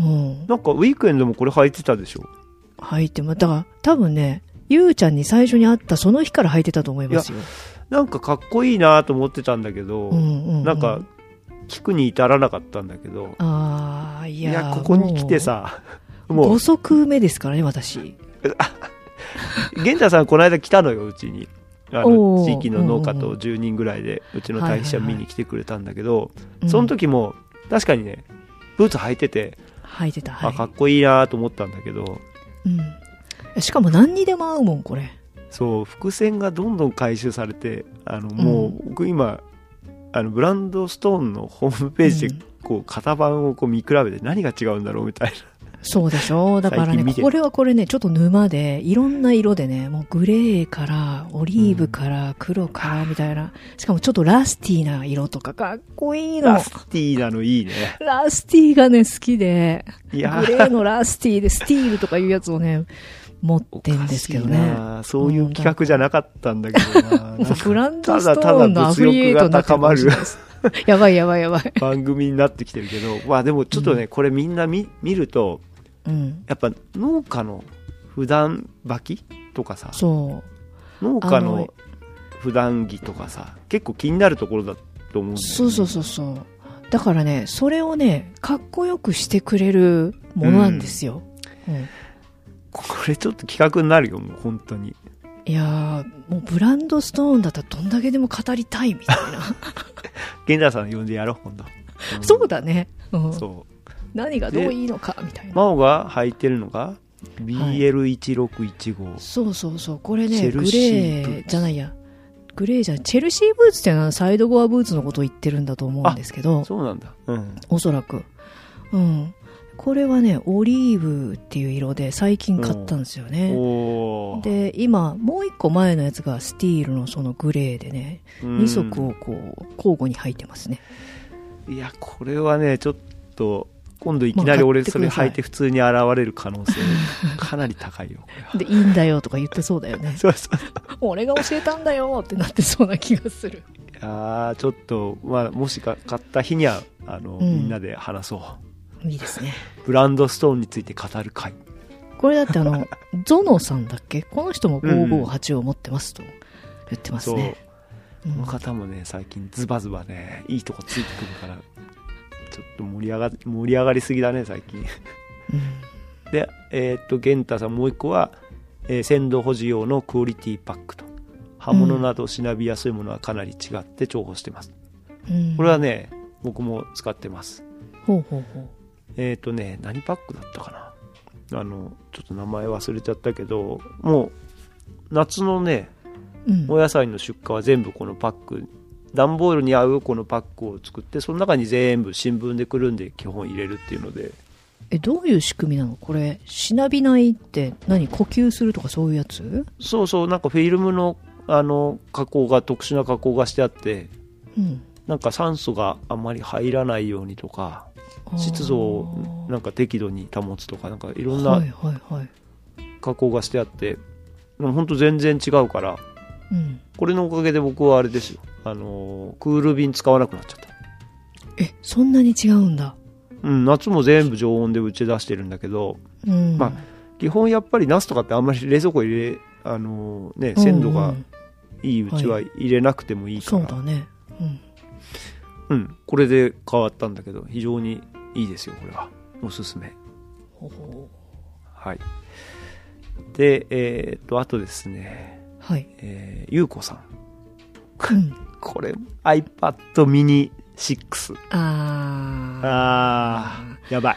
なんかウィークエンドもこれ履いてたでしょ？ 履いても、だから多分ね、ゆうちゃんに最初に会ったその日から履いてたと思いますよ。 なんかかっこいいなと思ってたんだけど、うんうんうん、なんか聞くに至らなかったんだけど、 あー、いや、 いやここに来てさ、 もうご足目ですからね私。 玄太さんこの間来たのよ、うちに。あの地域の農家とじゅうにんぐらいでうちの堆肥車見に来てくれたんだけど、その時も確かにねブーツ履いてて履いてた、はい、 あかっこいいなと思ったんだけど、 うん、しかも何にでも合うもんこれ。 そう伏線がどんどん回収されて、あのもう僕今、うん、あのブランドストーンのホームページでこう型番をこう見比べて何が違うんだろうみたいな。 そうでしょ。だからね、これはこれね、ちょっと沼で、いろんな色でね、もうグレーから、オリーブから、黒からみたいな、しかもちょっとラスティーな色とか、かっこいいの。 ラスティーなのいいね。 ラスティーがね、好きで、グレーのラスティーで、スティールとかいうやつをね、持ってんですけどね。 そういう企画じゃなかったんだけどな。 ブランドストーンのアフィリエイトになってるかもしれないです。やばいやばいやばい。 番組になってきてるけど、まあでもちょっとね、うん、これみんな 見, 見ると、うん、やっぱ農家の普段履きとかさ、 そう農家の普段着とかさ、結構気になるところだと思うんだよね。 そうそうそうそう。だからね、それをね、かっこよくしてくれるものなんですよ。うんうん、 これちょっと企画になるよ、もう本当に。 いやー、もうブランドストーンだったらどんだけでも語りたいみたいな。 源田さん呼んでやろう、今度。 うん、そうだね。うん、 そう。 何がどういいのかみたいな。 真央が履いてるのが ビーエルいちろくいちご、はい、 そうそうそう。これね、グレーじゃないや。グレーじゃない。チェルシーブーツっていうのはサイドゴアブーツのことを言ってるんだと思うんですけど。 そうなんだ。うん。 おそらく。うん。これはね、オリーブっていう色で最近買ったんですよね。で、今、もう一個前のやつがスティールのそのグレーでね、に足をこう、交互に履いてますね。 いや、これはね、ちょっと、今度いきなり俺それ履いて普通に現れる可能性かなり高いよ。これはで、 いいんだよとか言ってそうだよね。 そうそう俺が教えたんだよってなってそうな気がする。 いやちょっと、まあ、もしか買った日にはあの、うん、みんなで話そう。 いいですね。 ブランドストーンについて語る会。 これだってあのゾノさんだっけ、この人もごーごーはちを持ってますと言ってますね。 そう、この方もね最近ズバズバねいいとこついてくるからちょっと盛り上が盛り上がりすぎだね最近、うん、でえー、っと玄太さんもう一個は、えー、鮮度保持用のクオリティパックと、刃物などしなびやすいものはかなり違って重宝してます、うん、これはね僕も使ってます。 ほうほうほう。 えー、っとね何パックだったかな、あのちょっと名前忘れちゃったけど、もう夏のね、うん、お野菜の出荷は全部このパック、段ボールに合うこのパックを作って、その中に全部新聞でくるんで基本入れるっていうので。 え、どういう仕組みなのこれ。しなびないって何、呼吸するとかそういうやつ？ そうそう、なんかフィルムのあの加工が特殊な加工がしてあって、 うん、 なんか酸素があまり入らないようにとか湿度をなんか適度に保つとかなんかいろんな加工がしてあって、もうほんと全然違うから、 うん、 これのおかげで僕はあれですよ、あのクール便使わなくなっちゃった。 え、そんなに違うんだ。 うん、夏も全部常温で打ち出してるんだけど、 うん、 まあ基本やっぱりナスとかってあんまり冷蔵庫入れ、あのー、ね、鮮度がいいうちは入れなくてもいいから、 はい、そうだね、うんうん、これで変わったんだけど非常にいいですよ、これはおすすめ。 ほほ、 はい。で、えー、っとあとですね、 はい、 えー、ゆうこさん、 うん、 これ iPad mini ろく。 あーあーやばい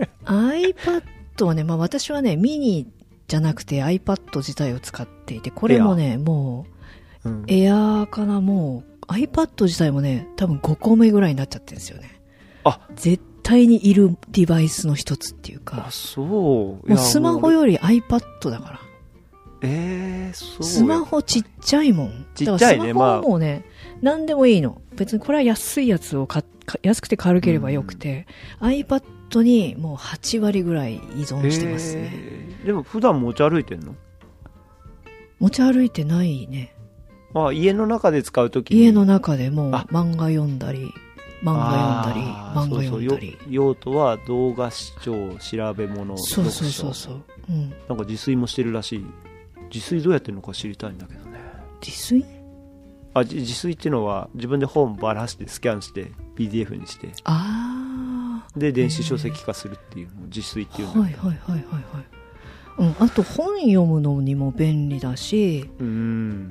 iPad はね、まあ、私はねミニじゃなくて iPad 自体を使っていて、これもねもう、うん、エアーかな、もう iPad 自体もね多分ごこめぐらいになっちゃってるんですよね。 あ、 絶対にいるデバイスの一つっていうか、 あ、そう、 もうスマホより iPad だから。 えー、そう、 スマホちっちゃいもん。 ちっちゃいね、 スマホはもうね、まあ、何でもいいの。別にこれは安いやつを買安くて軽ければよくて、うん、iPad にもうはちわりぐらい依存してますね。 えー、でも普段持ち歩いてんの？ 持ち歩いてないね。 あ、家の中で使うときに。 家の中でもう漫画読んだり、漫画読んだり、漫画読んだり。 そうそう、用途は動画視聴、調べ物、 そうそうそうそう、うん。 なんか自炊もしてるらしい。自炊どうやってるのか知りたいんだけどね。 自炊？ あ、自炊っていうのは自分で本ばらしてスキャンして ピーディーエフ にして、 あで電子書籍化するっていうのを自炊っていうんだけど、 はいはいはいはいはい。うん、あと本読むのにも便利だし、 うん、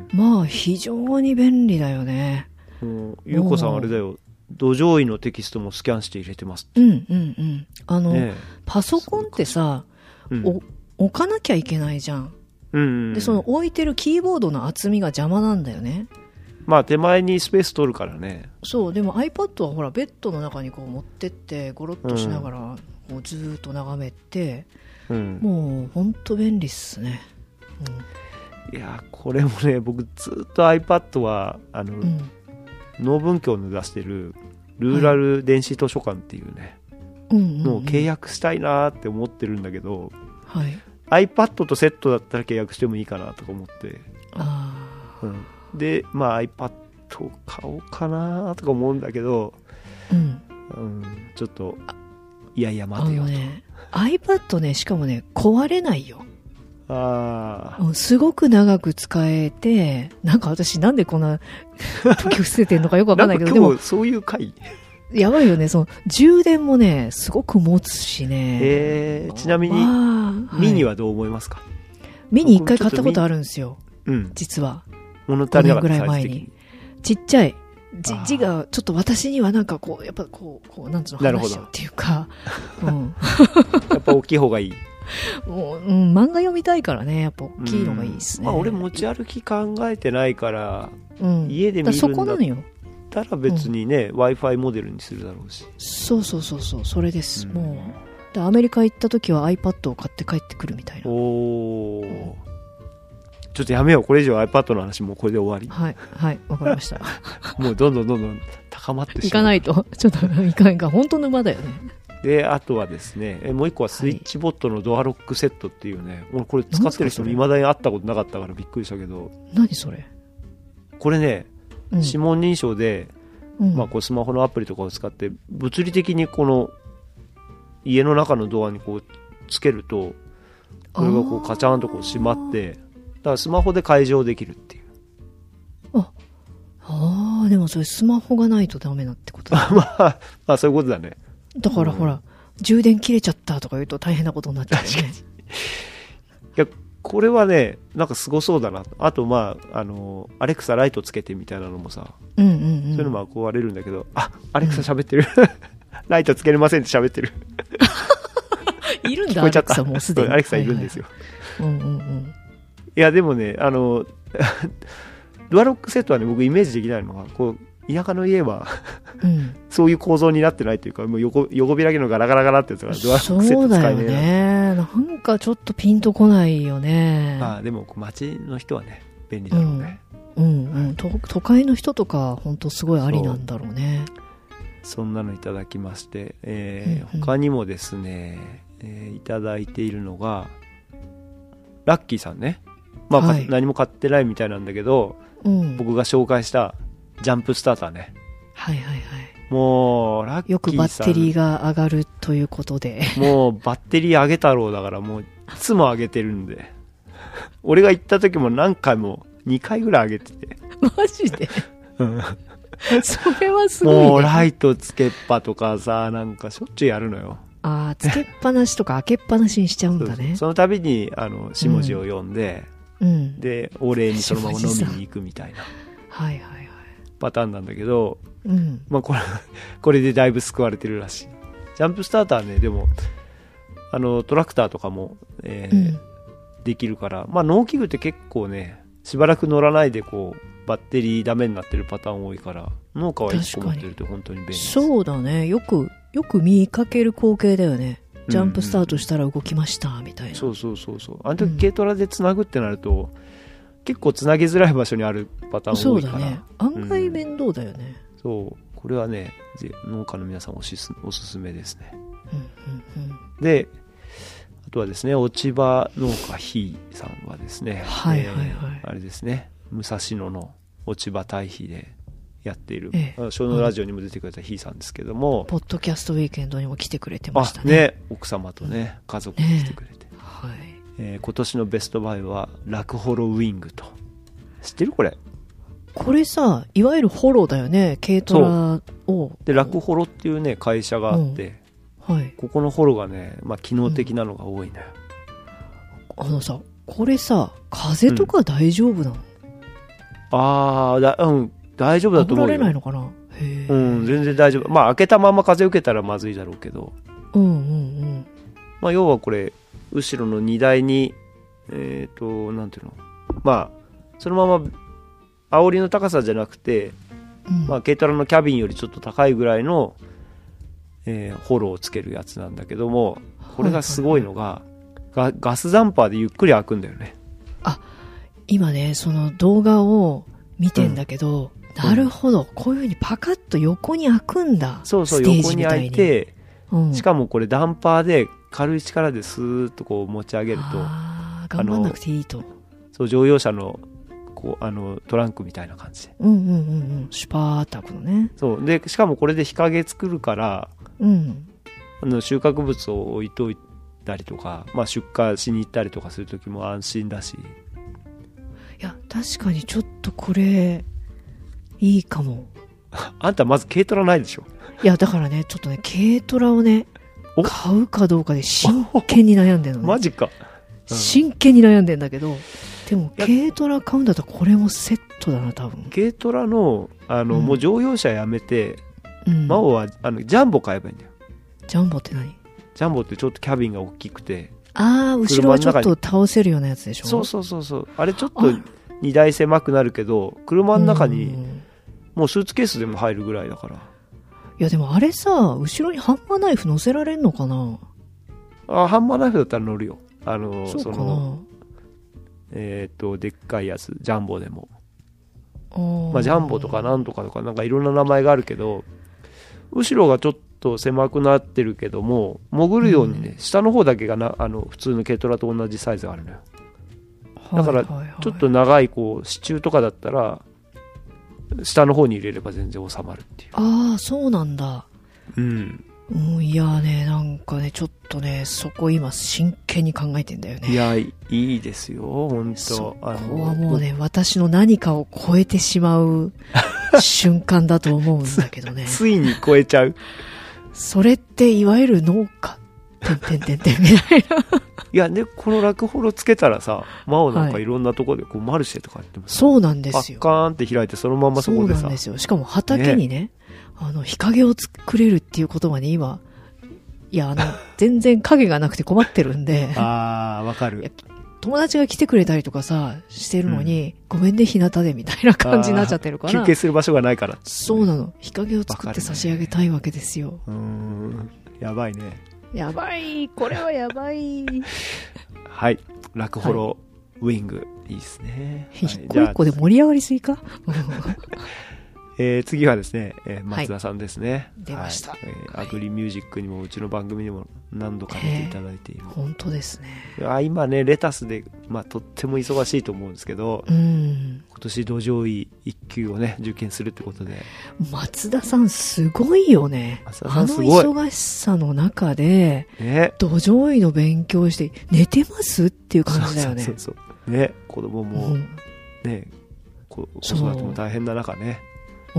まあ非常に便利だよね。 もうゆうこさんあれだよ、土壌医のテキストもスキャンして入れてますって。 うんうんうん。あの、 ね、 パソコンってさ、うん、お置かなきゃいけないじゃん。 うんうん、 でその置いてるキーボードの厚みが邪魔なんだよね。 まあ手前にスペース取るからね。そう、 でも iPad はほらベッドの中にこう持ってってゴロッとしながらこうずーっと眺めて、うん、もうほんと便利っすね、 うん、いやこれもね僕ずっと iPad はあの、うん、農文教の出してるルーラル電子図書館っていうね、はい、のを契約したいなって思ってるんだけど、 はい、 iPad とセットだったら契約してもいいかなとか思って、 あ、 うん、でまあ iPad を買おうかなとか思うんだけど、 うんうん、ちょっといやいや待てよと、 ね、iPad ね、しかもね壊れないよ。 あ、 すごく長く使えて、なんか私なんでこんな時伏せてんのかよくわかんないけど、 でもそういう回やばいよね。その充電もねすごく持つしね。 えー、ちなみに、まあ、ミニはどう思いますか？はい、 ミニ一回買ったことあるんですよ、 うん、 実は物足りなかった。 ごねんぐらい前にちっちゃい字, 字がちょっと私にはなんかこうやっぱこうこうなんつうの話しちゃうっていうか、うん、 やっぱ大きい方がいい。 もう、うん、漫画読みたいからね、やっぱ大きいのがいいですね。 まあ、俺持ち歩き考えてないから、 うん、 家で見るんだったら、 そこなのよ。 たら別にね、うん、Wi-Fi モデルにするだろうし。 そうそうそうそう、それです、うん、もうでアメリカ行った時は iPad を買って帰ってくるみたいな。 おー、うん、ちょっとやめよう、これ以上 iPad の話もうこれで終わり。 はいはい、わかりましたもうどんどんどんどん高まってしまう。 いかないとちょっといかないか、本当の沼だよね。 であとはですね、えもう一個はスイッチボットのドアロックセットっていうね、俺これ使ってる人も未だに会ったことなかったからびっくりしたけど。 何それ？ これね、うん、指紋認証で、 うんまあ、こうスマホのアプリとかを使って物理的にこの家の中のドアにこうつけると、これがこうカチャーンとこう閉まって、だからスマホで解錠できるっていう。 ああ、でもそれスマホがないとダメなってことだ、ね、 まあ、まあそういうことだね。 だからほら、うん、充電切れちゃったとか言うと大変なことになっちゃうよね。 確かに。いやこれはね、なんかすごそうだな。あとまああのアレクサライトつけてみたいなのもさ、 うんうんうん、 そういうのも憧れるんだけど、あ、アレクサ喋ってる、うん、ライトつけれませんって喋ってる。 いるんだ、アレクサもうすでに。 アレクサいるんですよ。 はいはいはい、うんうんうん。 いやでもね、あのドアロックセットはね、僕イメージできないのが、こう田舎の家は、うん、そういう構造になってないというか、もう横横開きのガラガラガラってやつがドアロックセット使えない。 そうだよね。なんかちょっとピンとこないよね。 まあでも街の人はね便利だろうね。 うんうん、都, 都会の人とか本当すごいありなんだろうね。 そ, そんなのいただきまして、えーうんうん、他にもですね、えー、いただいているのがラッキーさんね、まあはい、何も買ってないみたいなんだけど、うん、僕が紹介したジャンプスターターね。 はいはいはい。 もうラッキーさんよくバッテリーが上がるということでもうバッテリー上げ太郎だからもういつも上げてるんで俺が行った時も何回もにかいぐらい上げててマジでそれはすごいね。 もうライトつけっぱとかさ、なんかしょっちゅうやるのよ。 ああ、つけっぱなしとか開けっぱなしにしちゃうんだね。 そうそう、その度にあの下地を読んで、うん、でお礼にそのまま飲みに行くみたいなはいはいはいパターンなんだけど、 うん、 まあこれこれでだいぶ救われてるらしい。ジャンプスターターね、でもあのトラクターとかも、えーうん、できるから、まあ農機具って結構ねしばらく乗らないでこうバッテリーダメになってるパターン多いから、農家はいっこ持ってると本当に便利です。 そうだね、よくよく見かける光景だよね。ジャンプスタートしたら動きましたみたいな、 うんうん、そうそうそうそう。あの時軽トラでつなぐってなると、うん、結構つなぎづらい場所にあるパターン多いから。そうだね、 案外面倒だよね、 うん、そう、これはね農家の皆さんおしすおすすめですね、 うんうんうん、 であとはですね、落ち葉農家ひーさんはですね、 はいはいはい、 えー、あれですね、武蔵野の落ち葉堆肥でやっている、 ええ、 小脳ラジオにも出てくれたひーさんですけども、 ポッドキャストウィークエンドにも来てくれてましたね。 あね、奥様とね家族で来てくれて、ね、 はい、 えー、今年のベストバイはラクホロウィングと。知ってるこれ？ これさ、いわゆるホロだよね、軽トラを。 でラクホロっていうね会社があって、 うん、はい、 ここのホロがね、まあ、機能的なのが多いのよ、 うん、あのさ、これさ風とか大丈夫なの？うん、 ああ、だ、うん、大丈夫だと思うよ。 炙られないのかな？へうん、全然大丈夫。まあ開けたまま風受けたらまずいだろうけど、 うんうんうん、 まあ要はこれ後ろの荷台にえっとなんていうの、まあそのまま煽りの高さじゃなくて、うん、まあ軽トラのキャビンよりちょっと高いぐらいの、えー、ホロをつけるやつなんだけども、これがすごいのが、はいはいはい、ガ, ガスダンパーでゆっくり開くんだよね。 あ、今ねその動画を見てんだけど、うん、なるほど、こういう風にパカッと横に開くんだ。 そうそう、横に開いて、うん、しかもこれダンパーで軽い力でスーッとこう持ち上げると、 あ、頑張んなくていいと。 そう、乗用車のこうあのトランクみたいな感じで、 うんうんうんうん、シュパーッと開くのね。 そうで、しかもこれで日陰作るから、うん、あの収穫物を置いといたりとか、まあ、出荷しに行ったりとかするときも安心だし。 いや確かにちょっとこれいいかも。 あんたまず軽トラないでしょ。 いやだからね、ちょっとね軽トラをね買うかどうかで真剣に悩んでるのね。 マジか、 うん、真剣に悩んでんだけど、でも軽トラ買うんだったらこれもセットだな多分。 軽トラのあの、うん、もう乗用車やめて、うん、真央はあのジャンボ買えばいいんだよ。 ジャンボって何？ ジャンボってちょっとキャビンが大きくて、 ああ、後ろはちょっと倒せるようなやつでしょ。 そうそうそうそう、あれちょっと荷台狭くなるけど車の中にもうスーツケースでも入るぐらいだから。 いやでもあれさ、後ろにハンマーナイフ乗せられんのかな。 あ、ハンマーナイフだったら乗るよ。あのそうかな、 そのえっ、ー、とでっかいやつジャンボでも、まあ、ジャンボとかなんとかとかなんかいろんな名前があるけど、後ろがちょっと狭くなってるけども潜るようにね、うん、下の方だけがなあの普通の軽トラと同じサイズがあるのよ。だからちょっと長いこう支柱とかだったら下の方に入れれば全然収まるっていう。 ああ、そうなんだ。 うん、 うん、いやね、なんかねちょっとねそこ今真剣に考えてんだよね。 いや、いいですよ本当。 そこはもうね私の何かを超えてしまう瞬間だと思うんだけどねつ, ついに超えちゃう。 それっていわゆる農家てんてんてんてんみたいないやね、このラクホロつけたらさ、マオなんかいろんなところでこうマルシェとかやってます、 はい、そうなんですよ。 パッカーンって開いてそのままそこでさ。 そうなんですよ。しかも畑に ね, ねあの日陰を作れるっていうことがね今、いやあの全然影がなくて困ってるんであー、わかる。 友達が来てくれたりとかさしてるのに、うん、ごめんね日向でみたいな感じになっちゃってるから、 休憩する場所がないから。 そうなの、日陰を作って差し上げたいわけですよ、ね、 うーん、やばいね。 やばい、これはやばいはい、ラクホロウィングいいですね。 一個一個で盛り上がりすぎかえー、次はですね、えー、松田さんですね、はい、 出ました、 はいえーはい、アグリミュージックにもうちの番組にも何度か出ていただいている、 本当ですね。 あ今ねレタスで、まあ、とっても忙しいと思うんですけど、うん、今年土壌医いっ級をね受験するってことで、 松田さんすごいよね。あの忙しさの中で、ね、土壌医の勉強して寝てますっていう感じだよね。 そうそうそうね、子供も、うん、ね子育ても大変な中ね、うん、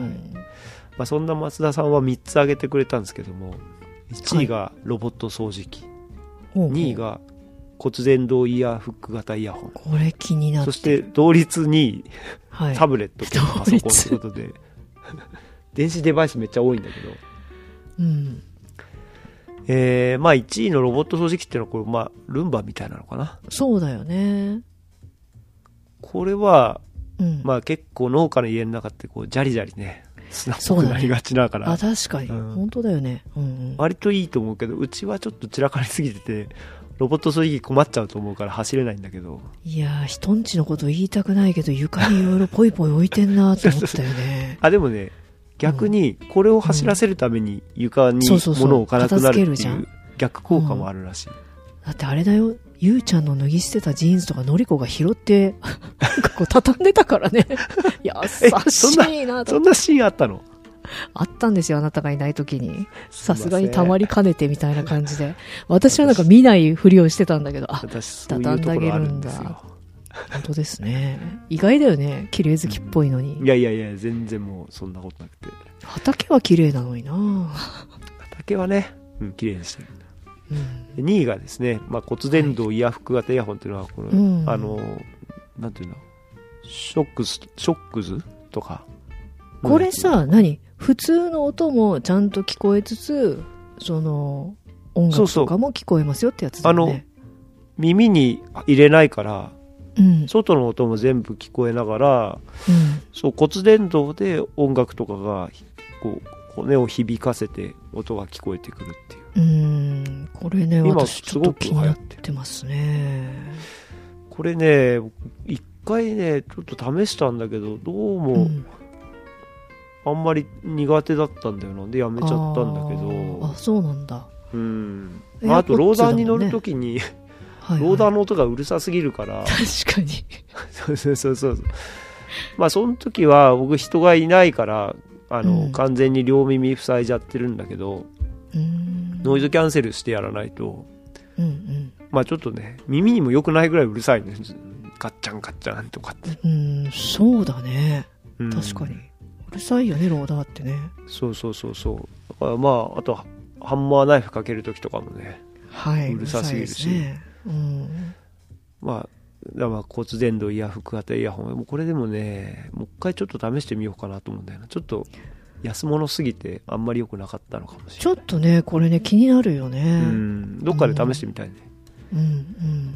はいまあ、そんな松田さんはみっつ挙げてくれたんですけども、いちいがロボット掃除機、はい、にいが骨伝導イヤーフック型イヤホン、 これ気になって、 そして同率にい、はい、タブレット兼パソコンということで電子デバイスめっちゃ多いんだけど、うんえー、まあいちいのロボット掃除機っていうのはこれ、まあ、ルンバみたいなのかな。 そうだよね。これは、うんまあ、結構農家の家の中ってこうジャリジャリね砂っぽくなりがちだから、 ね、あ確かに、うん、本当だよね、うんうん、 割といいと思うけど、うちはちょっと散らかりすぎててロボット掃除機困っちゃうと思うから走れないんだけど、 いやー人んちのこと言いたくないけど床にいろいろポイポイ置いてんなと思ったよねあでもね逆にこれを走らせるために床に物を置かなくなるっていう逆効果もあるらしい、うん、 だってあれだよ、ゆうちゃんの脱ぎ捨てたジーンズとかのりこが拾ってなんかこう畳んでたからね優しいなと。 そんなシーンあったの？ あったんですよ、あなたがいない時に。さすがにたまりかねてみたいな感じで、私はなんか見ないふりをしてたんだけど、あ、畳んであげるんだ。本当ですね。意外だよね、綺麗好きっぽいのに、 うん、いやいやいや全然もうそんなことなくて、 畑は綺麗なのにな。 畑はね、うん、綺麗にしてるんだ。うん、にいがですね、まあ、骨伝導イヤーフック型イヤホンっていうのはこれ、うん、あのなんていうのショックスショックズとかこれさ、何普通の音もちゃんと聞こえつつその音楽とかも聞こえますよってやつだよね。そうそう、あの耳に入れないから、うん、外の音も全部聞こえながら、うん、そう骨伝導で音楽とかがこう骨を響かせて音が聞こえてくるっていう。 うーんこれね私ちょっと気になってますね。 これね一回ねちょっと試したんだけどどうも、うん、あんまり苦手だったんだよな。でやめちゃったんだけど。 ああそうなんだ。 うん、まあ、あとローダーに乗るときに、はいはい、ローダーの音がうるさすぎるから確かにそうそうそうそうまあその時は僕人がいないからあの、うん、完全に両耳塞いじゃってるんだけど、うんノイズキャンセルしてやらないと、うんうん、まあちょっとね耳にも良くないぐらいうるさいね。ガッチャンガッチャンとかって。 うんそうだね、うん、確かにうるさいよねローダーってね。 そうそうそうそう。だからまああとハンマーナイフかける時とかもね、はい、うるさすぎるし、ねうん、まあだから骨伝導イヤーフック型イヤホンもうこれでもねもう一回ちょっと試してみようかなと思うんだよな。ちょっと安物すぎてあんまり良くなかったのかもしれない。 ちょっとねこれね気になるよね。 うんどっかで試してみたいね、 うんうん、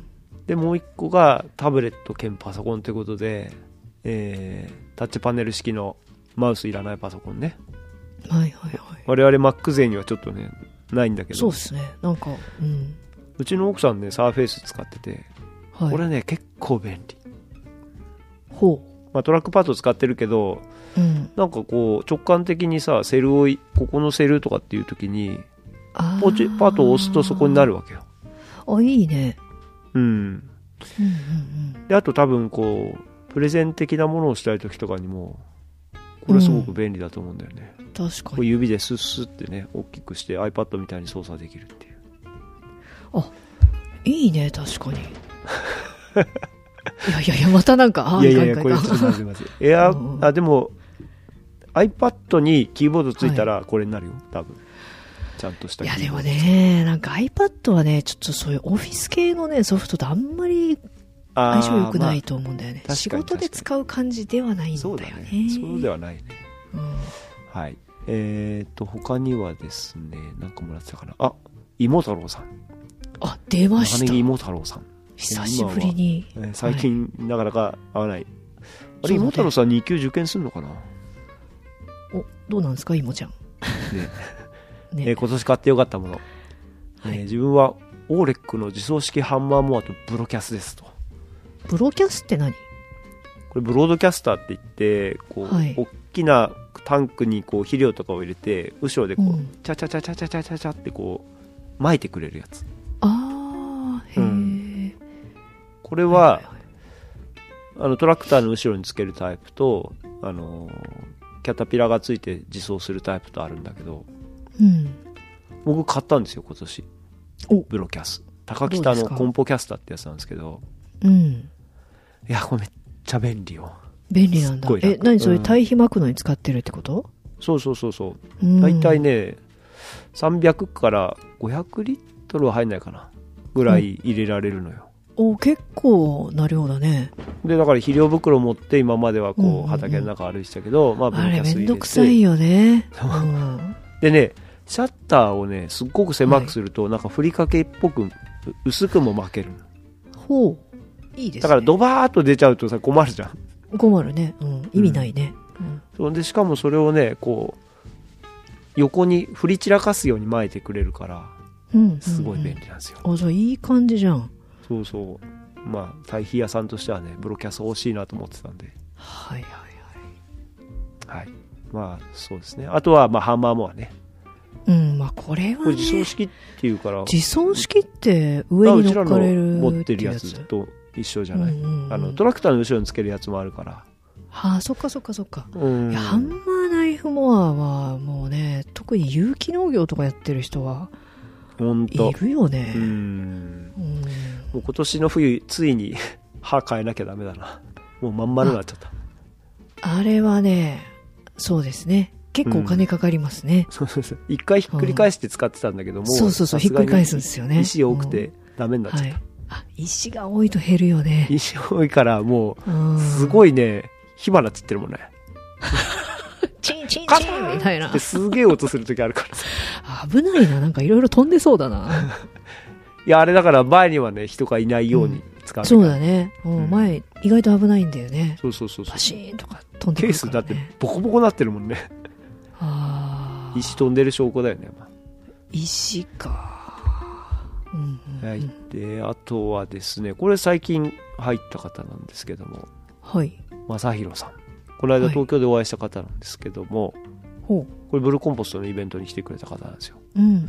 でもう一個がタブレット兼パソコンということで、えー、タッチパネル式のマウスいらないパソコンね。 はいはいはい。 我々 Mac 勢にはちょっとねないんだけど。 そうですねなんか、うん、 うちの奥さんねサーフェイス使ってて、はい、これね結構便利。 ほう、 まあ、トラックパッド使ってるけど、うん、なんかこう直感的にさセルをここのセルとかっていう時にポチパッドを押すとそこになるわけよ。 あいいね、 うん、うんうんうんであと多分こうプレゼン的なものをしたい時とかにもこれすごく便利だと思うんだよね、 うん、確かにこう指でスッスッってね大きくして iPad みたいに操作できるっていう。 あいいね確かにいやいやいやまたなんかあいやいやいやこれちょっと待ってますエア、うん、あでも iPad にキーボードついたらこれになるよ、はい、多分ちゃんとしたキーボード。いやでもねなんか iPad はねちょっとそういうオフィス系のねソフトとあんまり相性良くないと思うんだよね、まあ、仕事で使う感じではないんだよね。そうだねそうではないね、うん、はいえーと他にはですねなんかもらってたかなあ芋太郎さん。 あ出ました。 長ネギ芋太郎さん久しぶりに、 えー、最近なかなか会わない、はい、あれ芋太郎さんに級受験するのかな。 おどうなんですか芋ちゃん、ねねえー、今年買ってよかったもの、はいえー、自分はオーレックの自走式ハンマーモアとブロキャスですと。 ブロキャスって何？ これブロードキャスターって言って、こう、はい、大きなタンクにこう肥料とかを入れて、後ろでこう、うん、チャチャチャチャチャチャチャチャってこう、撒いてくれるやつ。 あー、へー。うん、 これは、はいはいはい、あの、トラクターの後ろにつけるタイプと、あの、キャタピラがついて自走するタイプとあるんだけど、 うん、 僕買ったんですよ、今年。ブロキャス。高北のコンポキャスターってやつなんですけど、 うん。 いや、これめっちゃ便利よ。 便利なんだ。え、何それ、堆肥巻くのに使ってるってこと？ そうそうそうそう。だいたいね、さんびゃくからごひゃくリットルは入んないかな。ぐらい入れられるのよ。 うん、お、結構な量だね。 で、だから肥料袋持って今まではこう、畑の中歩いてたけど、まあ、ブロキャス入れて。 あれめんどくさいよね。 うん、でね、シャッターをね、すっごく狭くすると、はい、なんかふりかけっぽく、薄くも巻ける。 ほう。いいですね。 だからドバーっと出ちゃうとさ、困るじゃん。 困るね。うん。意味ないね。うん。 そうで、しかもそれをね、こう、横に振り散らかすように巻いてくれるから、うん、すごい便利なんですよ。 あ、じゃあいい感じじゃん。 そうそう。まあ、堆肥屋さんとしてはね、ブロキャス欲しいなと思ってたんで。 はいはいはい。はい。まあ、そうですね。あとは、まあ、ハンマーモアね。 うん、まあこれはね。これ自走式っていうから。 自走式って上に乗っかれる持ってるやつと一緒じゃない、うんうんうん、あのトラクターの後ろにつけるやつもあるから。 はあ、そっかそっかそっか。うん、いやハンマーナイフモアはもうね、特に有機農業とかやってる人はいるよね。うん、うん、 もう今年の冬ついに歯変えなきゃダメだな。もうまん丸になっちゃった。 あ, あれはね、そうですね。結構お金かかりますね。 そうそうそう。一回ひっくり返して使ってたんだけども、うん、 そうそうそう、ひっくり返すんですよね。 石多くてダメになっちゃった。うんはい、 あ、石が多いと減るよね。 石多いからもう、すごいね、火花散ってるもんね。 チンチンチンみたいな。 すげえ音するときあるからさ。 危ないな、なんかいろいろ飛んでそうだな。 いや、あれだから前にはね、人がいないように使う、うん。 そうだね。うん、前、意外と危ないんだよね。 そうそうそうそう。 パシーンとか飛んでくるから、ね。ケースだってボコボコなってるもんね。 あ石飛んでる証拠だよね、まあ、 石か、 うんうんうん、はい。で、あとはですね、これ最近入った方なんですけども、 はい、 正弘さん、この間東京でお会いした方なんですけども、はい、これブルーコンポストのイベントに来てくれた方なんですよ、 うんうんうん。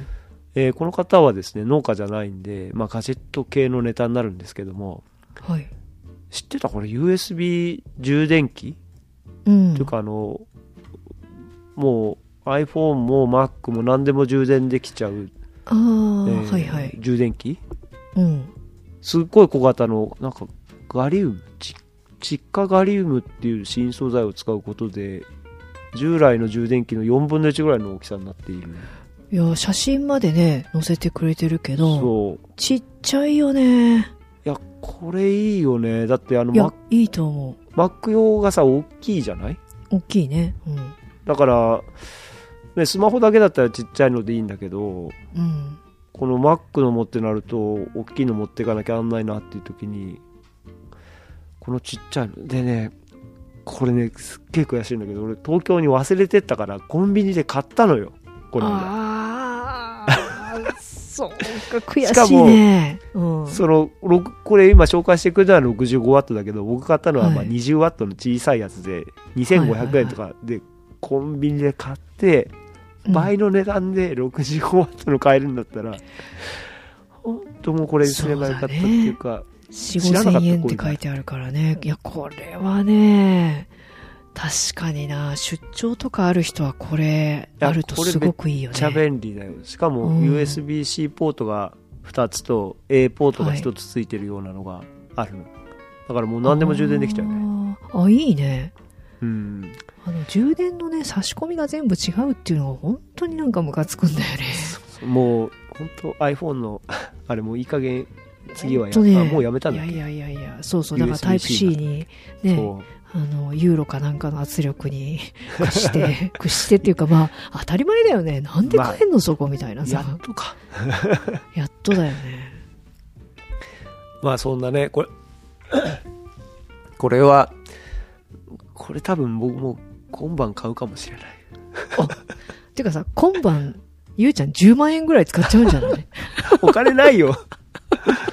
えー、この方はですね、農家じゃないんで、まあ、ガジェット系のネタになるんですけども、 はい、 知ってた？これ ユーエスビー 充電器、 うん、 というかあのもう iPhone も Mac も何でも充電できちゃう、 あ、えーはいはい、 充電器、 うん、 すっごい小型のなんかガリウム、窒化ガリウムっていう新素材を使うことで従来の充電器のよんぶんのいちぐらいの大きさになっている。 いや、写真までね載せてくれてるけど、 そうちっちゃいよね。 いや、これいいよね。だってあの、 いや、いいと思う。 Mac 用がさ大きいじゃない？ 大きいね、うん、 だから、ね、スマホだけだったらちっちゃいのでいいんだけど、 うん、 この Mac の持ってなると大きいの持っていかなきゃなんないなっていう時にこのちっちゃいのでね、これねすっげえ悔しいんだけど、俺東京に忘れてったからコンビニで買ったのよ、これ。 ああそうか、悔しいね。 しかも、うん、そのこれ今紹介してくれたのは ろくじゅうごワット だけど、僕買ったのはまあにじゅうワットの小さいやつでにせんごひゃくえんとかでコンビニで買って倍の値段で ろくじゅうごワット の買えるんだったら、本当もうこれにすればよかったっていうか、よん、 ごせんえんって書いてあるからね。いや、これはね、確かにな、出張とかある人はこれあるとすごくいいよね。 めっちゃ便利だよ。しかも ユーエスビーシー ポートがふたつと A ポートがひとつついてるようなのがあるの、はい、だからもう何でも充電できちゃうね。 ああ、いいね。 うん、 あの充電のね差し込みが全部違うっていうのが本当になんかムカつくんだよね。 もう本当 iPhone のあれもういい加減次はや、 ね、 もうやめたんだっけ。 いやいやいやいや、そうそう、だからタイプ C にね、あのユーロかなんかの圧力に屈して屈してっていうか、まあ当たり前だよね。なんで買えんの、まあ、そこみたいなさ。 やっとかやっとだよね。 まあそんなね、これこれはこれ多分僕も今晩買うかもしれない。 あ、てかさ、今晩ゆうちゃんじゅうまんえんぐらい使っちゃうんじゃない？ お金ないよ。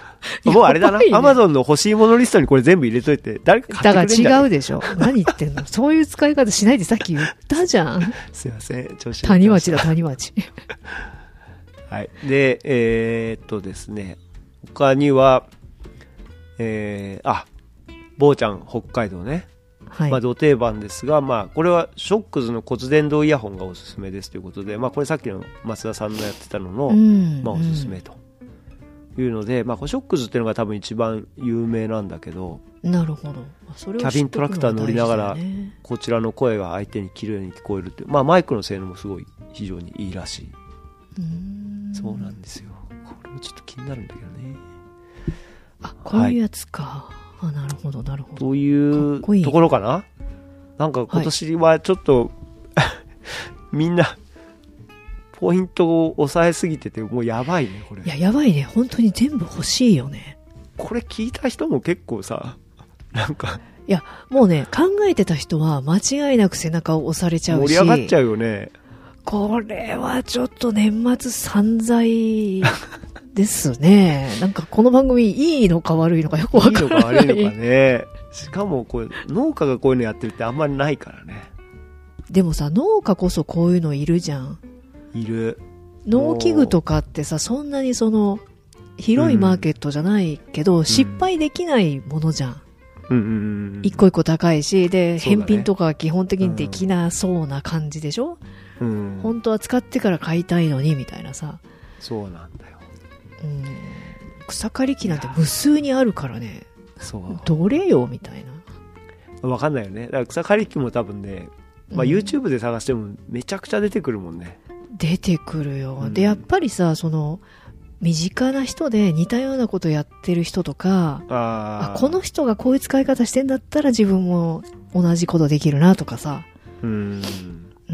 もうあれだな、アマゾンの欲しいものリストにこれ全部入れといて、誰か買ってくれんじゃん。 だから違うでしょ。何言ってんの。そういう使い方しないでさっき言ったじゃん。 すいません、調子谷町だ、谷町。 はい。で、えー、っとですね、他には、えー、あ、坊ちゃん北海道ね。 はい。 まあ、同定番ですが、まあ、これはショックズの骨伝導イヤホンがおすすめですということで、まあ、これさっきの増田さんのやってたのの、 うんまあ、おすすめというので、まあ、これショックズっていうのが多分一番有名なんだけど、 なるほど。それをキャビントラクター乗りながら、 知っとくのが大事だよね。 こちらの声が相手に綺麗に聞こえるっていう、まあ、マイクの性能もすごい非常にいいらしい。 うーんそうなんですよ。これもちょっと気になるんだけどね。 あ、こういうやつか。はい、あ、なるほど、なるほど。 というところかな。なんか今年はちょっと、はい、みんなポイントを抑えすぎててもうやばいねこれ。 いややばいね、本当に全部欲しいよね。 これ聞いた人も結構さ、なんかいやもうね、考えてた人は間違いなく背中を押されちゃうし、 盛り上がっちゃうよね。 これはちょっと年末散財ですね。なんかこの番組いいのか悪いのかよくわからない。いいのか悪いのかね。しかもこれ農家がこういうのやってるってあんまりないからね。 でもさ、農家こそこういうのいるじゃん。 いる。 農機具とかってさ、そんなにその広いマーケットじゃないけど、うん、失敗できないものじゃん。 うんうんうん、 一個一個高いし、で、返品とかは基本的にできなそうな感じでしょ、うん、本当は使ってから買いたいのにみたいなさ。 そうなんだよ。 うん、草刈り機なんて無数にあるからね。 そう。 どれよみたいな。わかんないよね。だから草刈り機も多分ね、まあ、YouTube で探してもめちゃくちゃ出てくるもんね。 うん、出てくるよ。で、やっぱりさ、その、身近な人で似たようなことやってる人とか、ああこの人がこういう使い方してんだったら自分も同じことできるなとかさ。うん。 うん。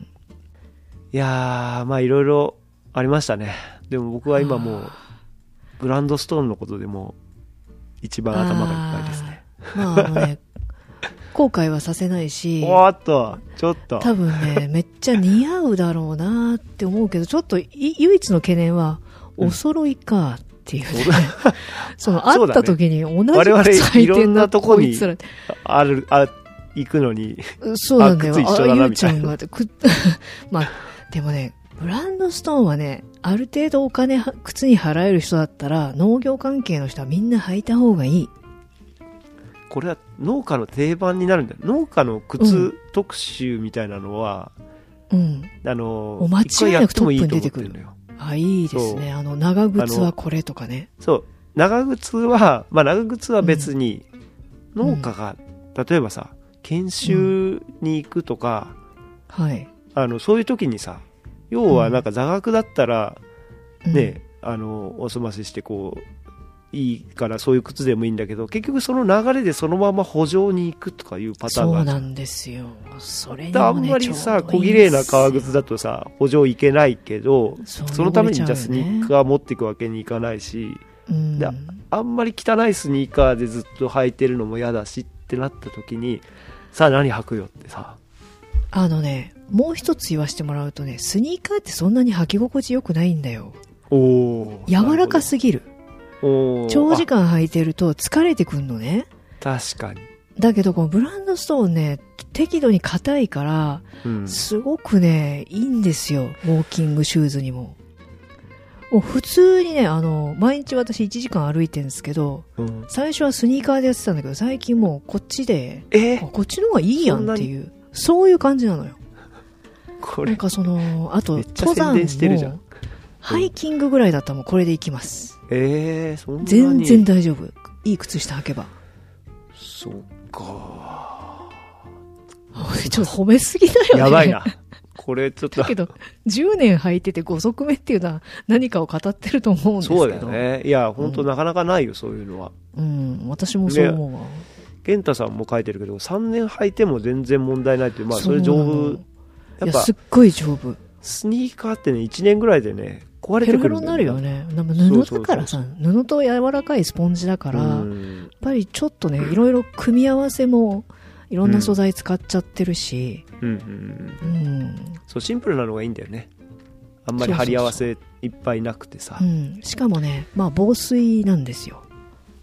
いやー、まあいろいろありましたね。でも僕は今もう、ブランドストーンのことでも一番頭がいっぱいですね。 まああのね、後悔はさせないし、 おーっと、ちょっと。 多分ね、めっちゃ似合うだろうなって思うけど、ちょっと唯一の懸念は、お揃いかっていうね、うん、その会った時に同じ靴履いてんなとこにあるあ行くのにそうなんだよ。 あ、靴一緒だなみたいな。 あ、ゆうちゃんがくまあでもね、ブランドストーンはね、ある程度お金靴に払える人だったら農業関係の人はみんな履いた方がいい。 これは農家の定番になるんだよ。農家の靴特集みたいなのは、うん、あのお間違いなくトップに出てくるのよ。あ、いいですね。あの、長靴はこれとかね。 そう。長靴は、まあ長靴は別に、農家が、うん、例えばさ、研修に行くとか、 うん、はい。 あの、そういう時にさ、要はなんか座学だったら、うん、ね、あの、おすまししてこう、いいからそういう靴でもいいんだけど、結局その流れでそのまま補助に行くとかいうパターンがある。 そうなんですよ。それにもね、 あんまりさ、小綺麗な革靴だとさ、補助いけないけど、そ, そのためにじゃあスニーカー持っていくわけにいかないし、うん、であんまり汚いスニーカーでずっと履いてるのも嫌だしってなった時に、さあ何履くよってさ。 あのね、もう一つ言わせてもらうとね、スニーカーってそんなに履き心地良くないんだよ。お柔らかすぎる。長時間履いてると疲れてくんのね。 確かに。 だけどこのブランドストーンね、適度に硬いから、うん、すごくねいいんですよ。ウォーキングシューズにも。もう普通にね、あの毎日私いちじかん歩いてるんですけど、うん、最初はスニーカーでやってたんだけど、最近もうこっちで、えー、こっちの方がいいやんっていう、そういう感じなのよ。これなんかそのあと登山もハイキングぐらいだったらもうこれで行きます。 えー、そんなに全然大丈夫。いい靴下履けば。 そっか。 ちょっと褒めすぎだよね。 やばいな。これちょっと。 だけど、じゅうねん履いててご足目っていうのは何かを語ってると思うんですけど。 そうだよね。いや、本当なかなかないよ、うん、そういうのは。 うん、私もそう思うわ。 健太さんも書いてるけど、さんねん履いても全然問題ないっていう、まあそれ丈夫。 やっぱ、すっごい丈夫。 スニーカーってね、いちねんぐらいでね、壊れてくるんだよね。 ヘロヘロになるよね。なんか布だからさ、布と柔らかいスポンジだから、やっぱりちょっとね、いろいろ組み合わせもいろんな素材使っちゃってるし、うんうんうんうん、そうシンプルなのがいいんだよね。あんまり貼り合わせいっぱいなくてさ。 うん、しかもね、まあ防水なんですよ。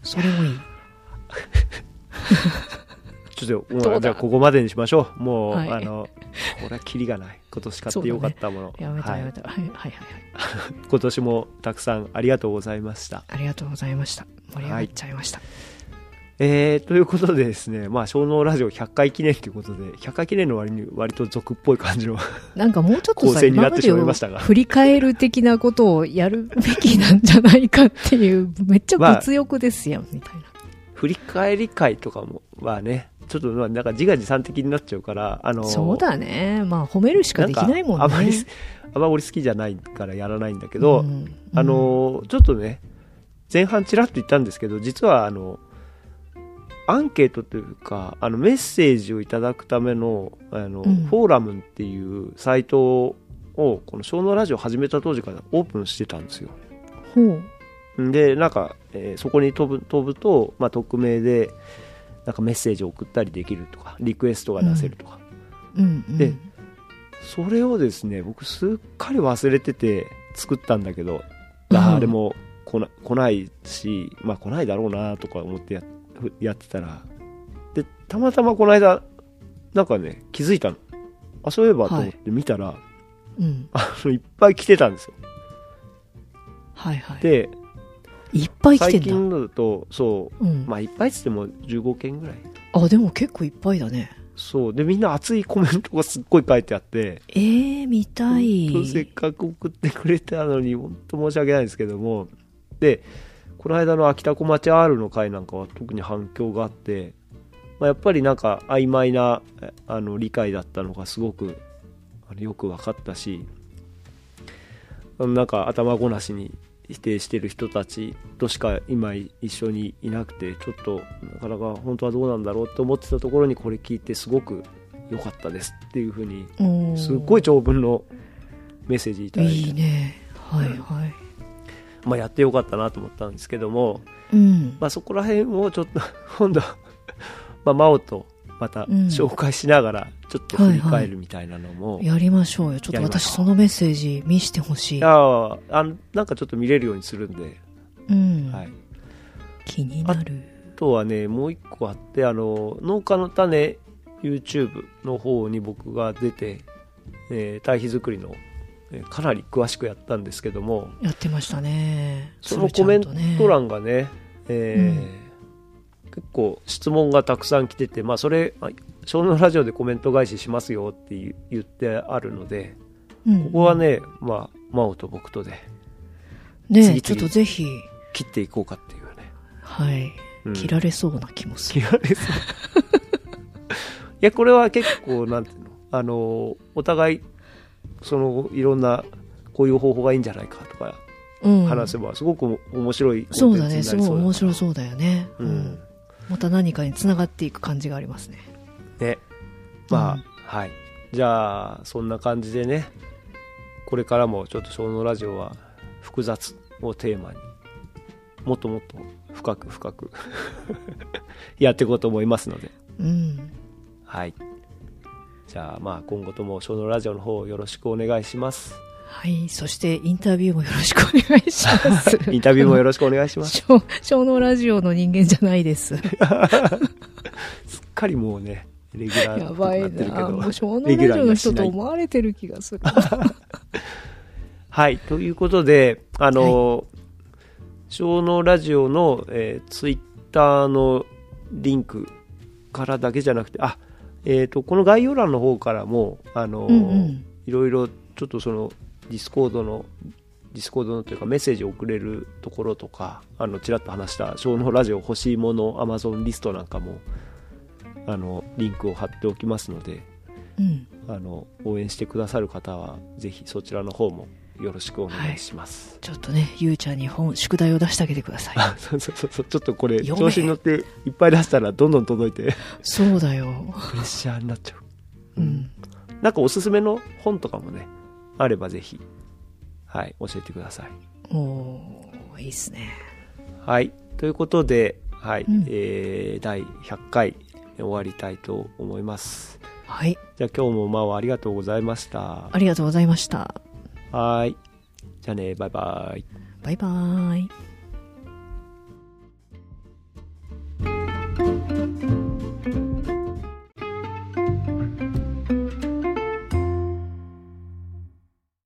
それもいい。 ちょっともうじゃあここまでにしましょう。もう、 はい、 あのこれはキリがない。今年買ってよかったもの、 ね、やめたやめた、はい、はいはいはい今年もたくさんありがとうございました。 ありがとうございました。盛り上がっちゃいました、はい、 えー、ということでですね、まあ小脳ラジオひゃっかい記念ということで、ひゃっかい記念の割に割と俗っぽい感じのなんかもうちょっと構成になってしまいましたが、 振り返る的なことをやるべきなんじゃないかっていうめっちゃ物欲ですやん、まあ、みたいな。 振り返り会とかもはね、ちょっとなんか自画自賛的になっちゃうから、あのー、 そうだね、まあ褒めるしかできないもんね。 あまりあまり俺好きじゃないからやらないんだけど、うんうん、あのー、ちょっとね前半ちらっと言ったんですけど、実はあのアンケートというか、あのメッセージをいただくための、あの、うん、フォーラムっていうサイトをこの小脳ラジオ始めた当時からオープンしてたんですよ。 ほうでなんか、えー、そこに飛ぶ、飛ぶと、まあ、匿名でなんかメッセージを送ったりできるとか、リクエストが出せるとか、 うんうんうん、 でそれをですね僕すっかり忘れてて作ったんだけど、誰も来な、来ないし、まあ来ないだろうなとか思ってやってやってたら、でたまたまこの間なんかね気づいたの、あそういえばと思って見たら、はい、うん、あのいっぱい来てたんですよ。 はいはい。 でいっぱい来てんだ。 最近だとそう、うん、まあいっぱいっつってもじゅうごけんぐらい。 あでも結構いっぱいだね。 そうでみんな熱いコメントがすっごい書いてあって、 えー見たい。 せっかく送ってくれたのに本当申し訳ないんですけども、でこの間の秋田小町 R の回なんかは特に反響があって、まあ、やっぱりなんか曖昧なあの理解だったのがすごくあのよく分かったし、なんか頭ごなしに否定してる人たちとしか今一緒にいなくて、ちょっとなかなか本当はどうなんだろうと思ってたところにこれ聞いてすごく良かったですっていう風にすっごい長文のメッセージいただいて、 いいね、はいはい、 まあ、やってよかったなと思ったんですけども、 うんまあ、そこら辺をちょっと今度まあ真央とまた紹介しながらちょっと振り返るみたいなのも、 うんはいはい、やりましょうよ。ちょっと私そのメッセージ見してほしい。 ああなんかちょっと見れるようにするんで、 うんはい、 気になる。 あとはねもう一個あって、あの農家の種 YouTube の方に僕が出て、えー、堆肥作りのかなり詳しくやったんですけども、 やってましたね。 そのコメント欄がね、えーうん、結構質問がたくさん来てて、まあ、それ小脳ラジオでコメント返ししますよって言ってあるので、うん、ここはね、まあ、真央と僕とでね、ちょっとぜひ切っていこうかっていうね、 はい、うん、切られそうな気もする。 切られそういやこれは結構なんていうの、あのお互いそのいろんなこういう方法がいいんじゃないかとか話せばすごく面白いコンテンツになりそうだ、 そうだね、すごい面白そうだよね、うんうん、また何かにつながっていく感じがありますね。 ね、まあ、うん、はい、じゃあそんな感じでね、これからもちょっと小脳ラジオは複雑をテーマにもっともっと深く深くやっていこうと思いますので、 うん、 はい、じゃあまあ今後とも小脳ラジオの方をよろしくお願いします。 はい、そしてインタビューもよろしくお願いしますインタビューもよろしくお願いします小脳ラジオの人間じゃないですすっかりもうねレギュラーになってるけど、やばいな、 もう小脳ラジオの人と思われてる気がするはい、ということであの、はい、小脳ラジオの、えー、ツイッターのリンクからだけじゃなくて、あえー、とこの概要欄の方からもあの、うんうん、いろいろちょっとそのディスコードのディスコードのというかメッセージを送れるところとか、あのちらっと話した小脳ラジオ欲しいもの Amazon リストなんかもあのリンクを貼っておきますので、 うん、 あの応援してくださる方はぜひそちらの方もよろしくお願いします、 はい、ちょっとねゆうちゃんに本宿題を出してあげてくださいそうそうそう、ちょっとこれ調子に乗っていっぱい出したらどんどん届いてそうだよプレッシャーになっちゃう、 うん、 なんかおすすめの本とかもねあればぜひ、はい、教えてください。 おー、いいっすね。 はい、ということで、はい、うん、えー、だいひゃっかい終わりたいと思います。 はい。 じゃあ今日も真央ありがとうございました。 ありがとうございました。 はい。じゃあね、バイバイ。 バイバイ。